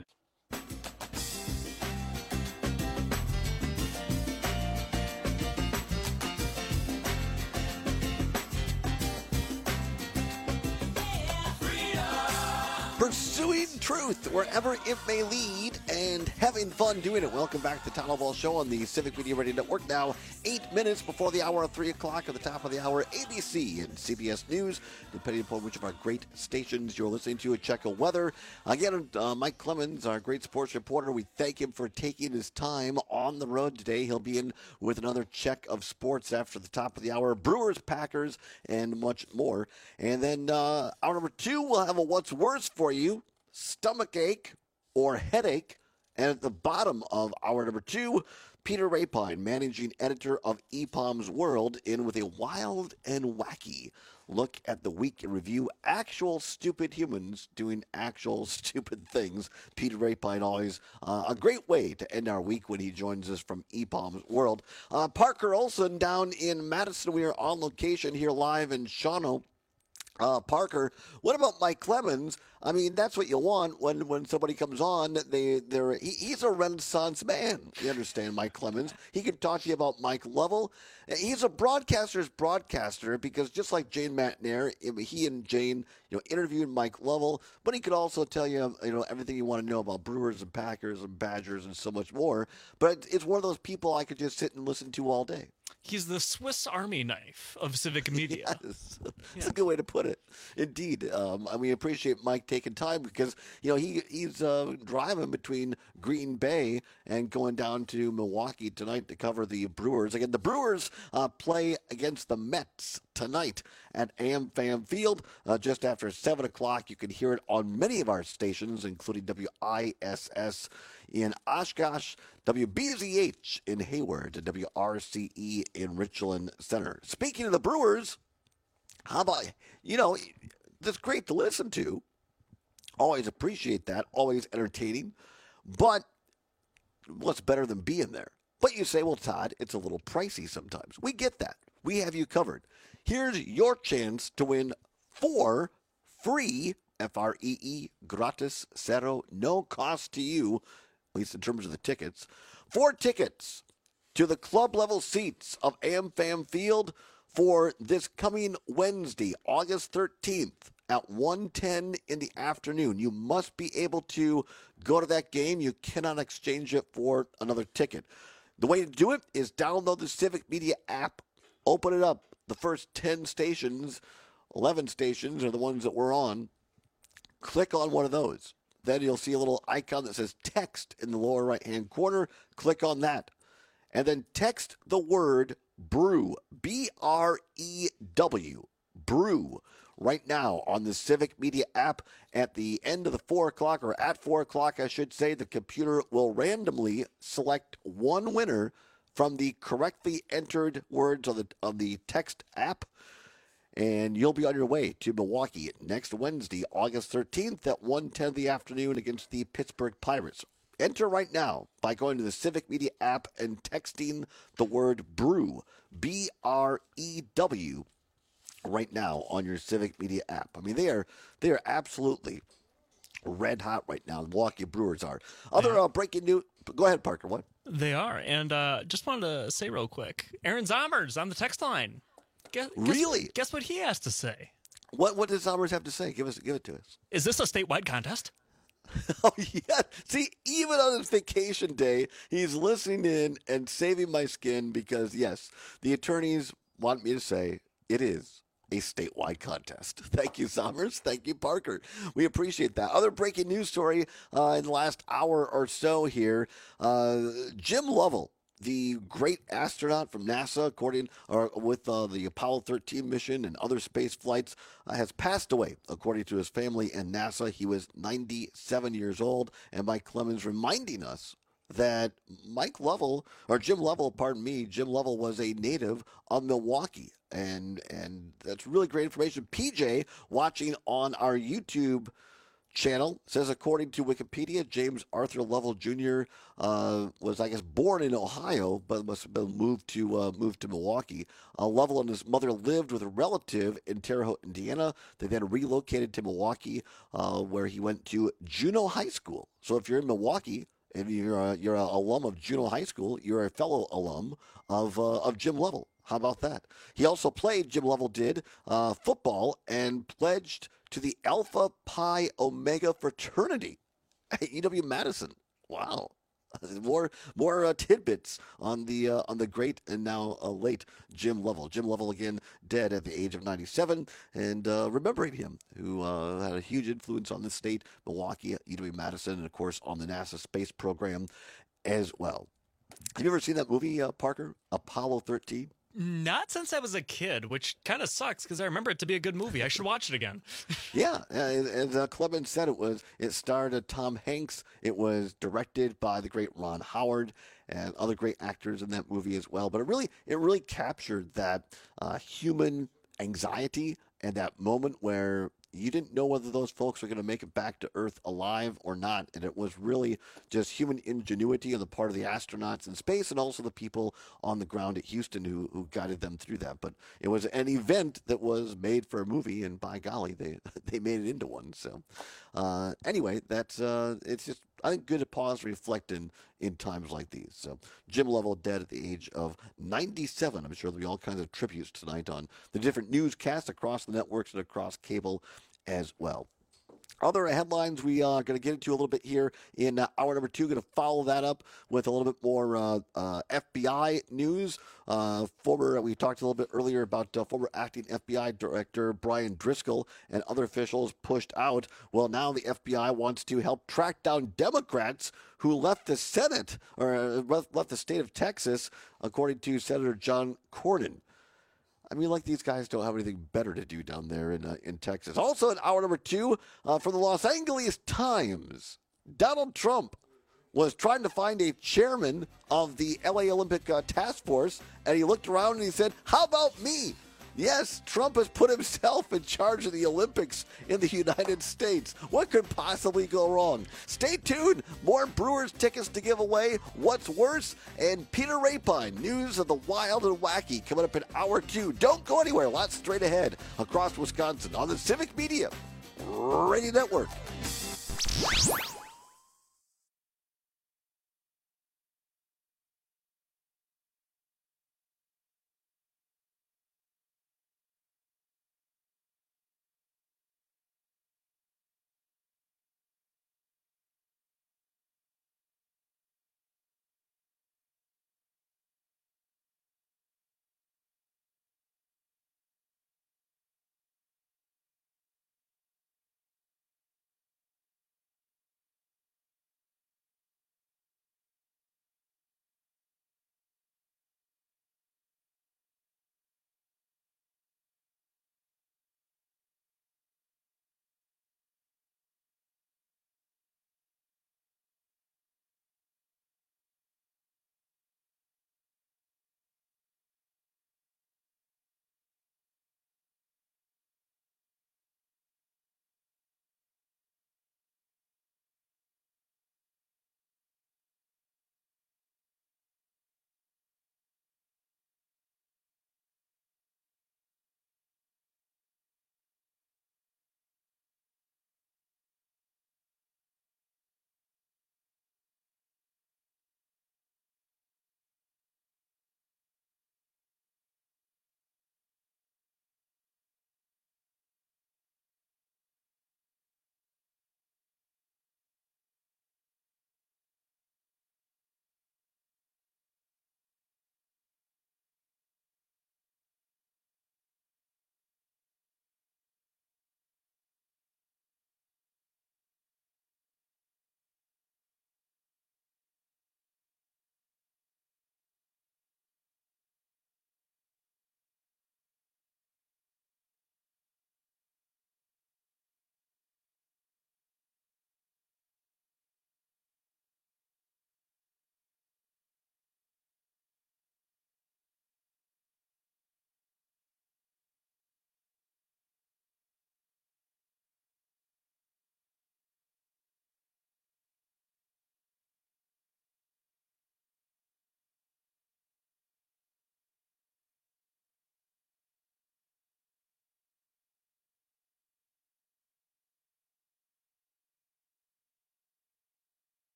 Pursuing truth wherever it may lead and having fun doing it. Welcome back to the Town Hall Show on the Civic Media Radio Network. Now, eight minutes before the hour of three o'clock at the top of the hour, A B C and C B S News, depending upon which of our great stations you're listening to. A check of weather. Again, uh, Mike Clemens, our great sports reporter, we thank him for taking his time on the road today. He'll be in with another check of sports after the top of the hour. Brewers, Packers, and much more. And then uh, hour number two, we'll have a What's Worse for you, stomach ache or headache. And at the bottom of hour number two, Peter Rapine, managing editor of E P O M's World, in with a wild and wacky look at the week in review. Actual stupid humans doing actual stupid things. Peter Rapine, always uh, a great way to end our week when he joins us from E P O M's World. Uh, Parker Olson down in Madison. We are on location here live in Shawano. Uh, Parker, what about Mike Clemens? I mean, that's what you want when, when somebody comes on. They they're he, he's a Renaissance man. You understand, Mike Clemens? He can talk to you about Mike Lovell. He's a broadcaster's broadcaster because just like Jane Matnair, he and Jane, you know, interviewed Mike Lovell. But he could also tell you, you know, everything you want to know about Brewers and Packers and Badgers and so much more. But it's one of those people I could just sit and listen to all day. He's the Swiss Army knife of civic media. Yes. That's a good way to put it. Indeed. Um, and we appreciate Mike taking time because, you know, he he's uh, driving between Green Bay and going down to Milwaukee tonight to cover the Brewers. Again, the Brewers uh, play against the Mets tonight at AmFam Field uh, just after seven o'clock. You can hear it on many of our stations, including W I S S in Oshkosh, W B Z H in Hayward, and W R C E in Richland Center. Speaking of the Brewers, how about, you know, that's great to listen to. Always appreciate that. Always entertaining. But what's better than being there? But you say, well, Todd, it's a little pricey sometimes. We get that. We have you covered. Here's your chance to win four free, F R E E, gratis, zero, no cost to you, at least in terms of the tickets. Four tickets to the club level seats of AmFam Field for this coming Wednesday, August thirteenth at one ten in the afternoon. You must be able to go to that game. You cannot exchange it for another ticket. The way to do it is download the Civic Media app, open it up. The first ten stations, eleven stations are the ones that we're on. Click on one of those. Then you'll see a little icon that says text in the lower right-hand corner. Click on that. And then text the word brew, B R E W, brew, right now on the Civic Media app. At the end of the four o'clock, or at four o'clock, I should say, the computer will randomly select one winner from the correctly entered words on the on the text app. And you'll be on your way to Milwaukee next Wednesday, August thirteenth at one ten in the afternoon against the Pittsburgh Pirates. Enter right now by going to the Civic Media app and texting the word BREW, B R E W, right now on your Civic Media app. I mean, they are they are absolutely red hot right now. The Milwaukee Brewers are. Other uh, breaking news. Go ahead, Parker. What? They are. And uh, just wanted to say real quick, Aaron Zommers on the text line. Guess, really? Guess, guess what he has to say? What What does Zommers have to say? Give us, give it to us. Is this a statewide contest? Oh, yeah. See, even on his vacation day, he's listening in and saving my skin because, yes, the attorneys want me to say it is a statewide contest. Thank you, Zommers. Thank you, Parker. We appreciate that. Other breaking news story uh, in the last hour or so here. Uh, Jim Lovell, the great astronaut from NASA, according or with uh, the Apollo thirteen mission and other space flights, uh, has passed away, according to his family and NASA. He was ninety-seven years old, and Mike Clemens reminding us that Mike Lovell, or Jim Lovell, pardon me, Jim Lovell was a native of Milwaukee, and and that's really great information. P J, watching on our YouTube channel, says according to Wikipedia, James Arthur Lovell Junior Uh, was, I guess, born in Ohio, but must have been moved to uh, moved to Milwaukee. Uh, Lovell and his mother lived with a relative in Terre Haute, Indiana. They then relocated to Milwaukee, uh, where he went to Juneau High School. So if you're in Milwaukee, if you're a, you're an alum of Juneau High School, you're a fellow alum of uh, of Jim Lovell. How about that? He also played, Jim Lovell did, uh, football and pledged to the Alpha Pi Omega fraternity at U W Madison. Wow. More more uh, tidbits on the uh, on the great and now uh, late Jim Lovell. Jim Lovell, again, dead at the age of ninety-seven, and uh, remembering him, who uh, had a huge influence on the state, Milwaukee, U W Madison, and, of course, on the NASA space program as well. Have you ever seen that movie, uh, Parker, Apollo thirteen? Not since I was a kid, which kind of sucks because I remember it to be a good movie. I should watch it again. Yeah, as uh, Clemens said, it was. It starred uh, Tom Hanks. It was directed by the great Ron Howard and other great actors in that movie as well. But it really, it really captured that uh, human anxiety and that moment where you didn't know whether those folks were going to make it back to Earth alive or not. And it was really just human ingenuity on the part of the astronauts in space and also the people on the ground at Houston who, who guided them through that. But it was an event that was made for a movie, and by golly, they they made it into one. So uh, anyway, that's uh, it's just, I think, good to pause and reflect in, in times like these. So Jim Lovell dead at the age of ninety-seven. I'm sure there'll be all kinds of tributes tonight on the different newscasts across the networks and across cable as well. Other headlines we are going to get into a little bit here in uh, hour number two. Going to follow that up with a little bit more uh, uh, F B I news. Uh, former, we talked a little bit earlier about uh, former acting F B I Director Brian Driscoll and other officials pushed out. Well, now the F B I wants to help track down Democrats who left the Senate or uh, left the state of Texas, according to Senator John Cornyn. I mean, like, these guys don't have anything better to do down there in uh, in Texas. Also, in hour number two, uh, from the Los Angeles Times, Donald Trump was trying to find a chairman of the L A Olympic uh, Task Force, and he looked around and he said, "How about me?" Yes, Trump has put himself in charge of the Olympics in the United States. What could possibly go wrong? Stay tuned. More Brewers tickets to give away. What's worse? And Peter Rapine, news of the wild and wacky, coming up in hour two. Don't go anywhere. Lots straight ahead across Wisconsin on the Civic Media Radio Network.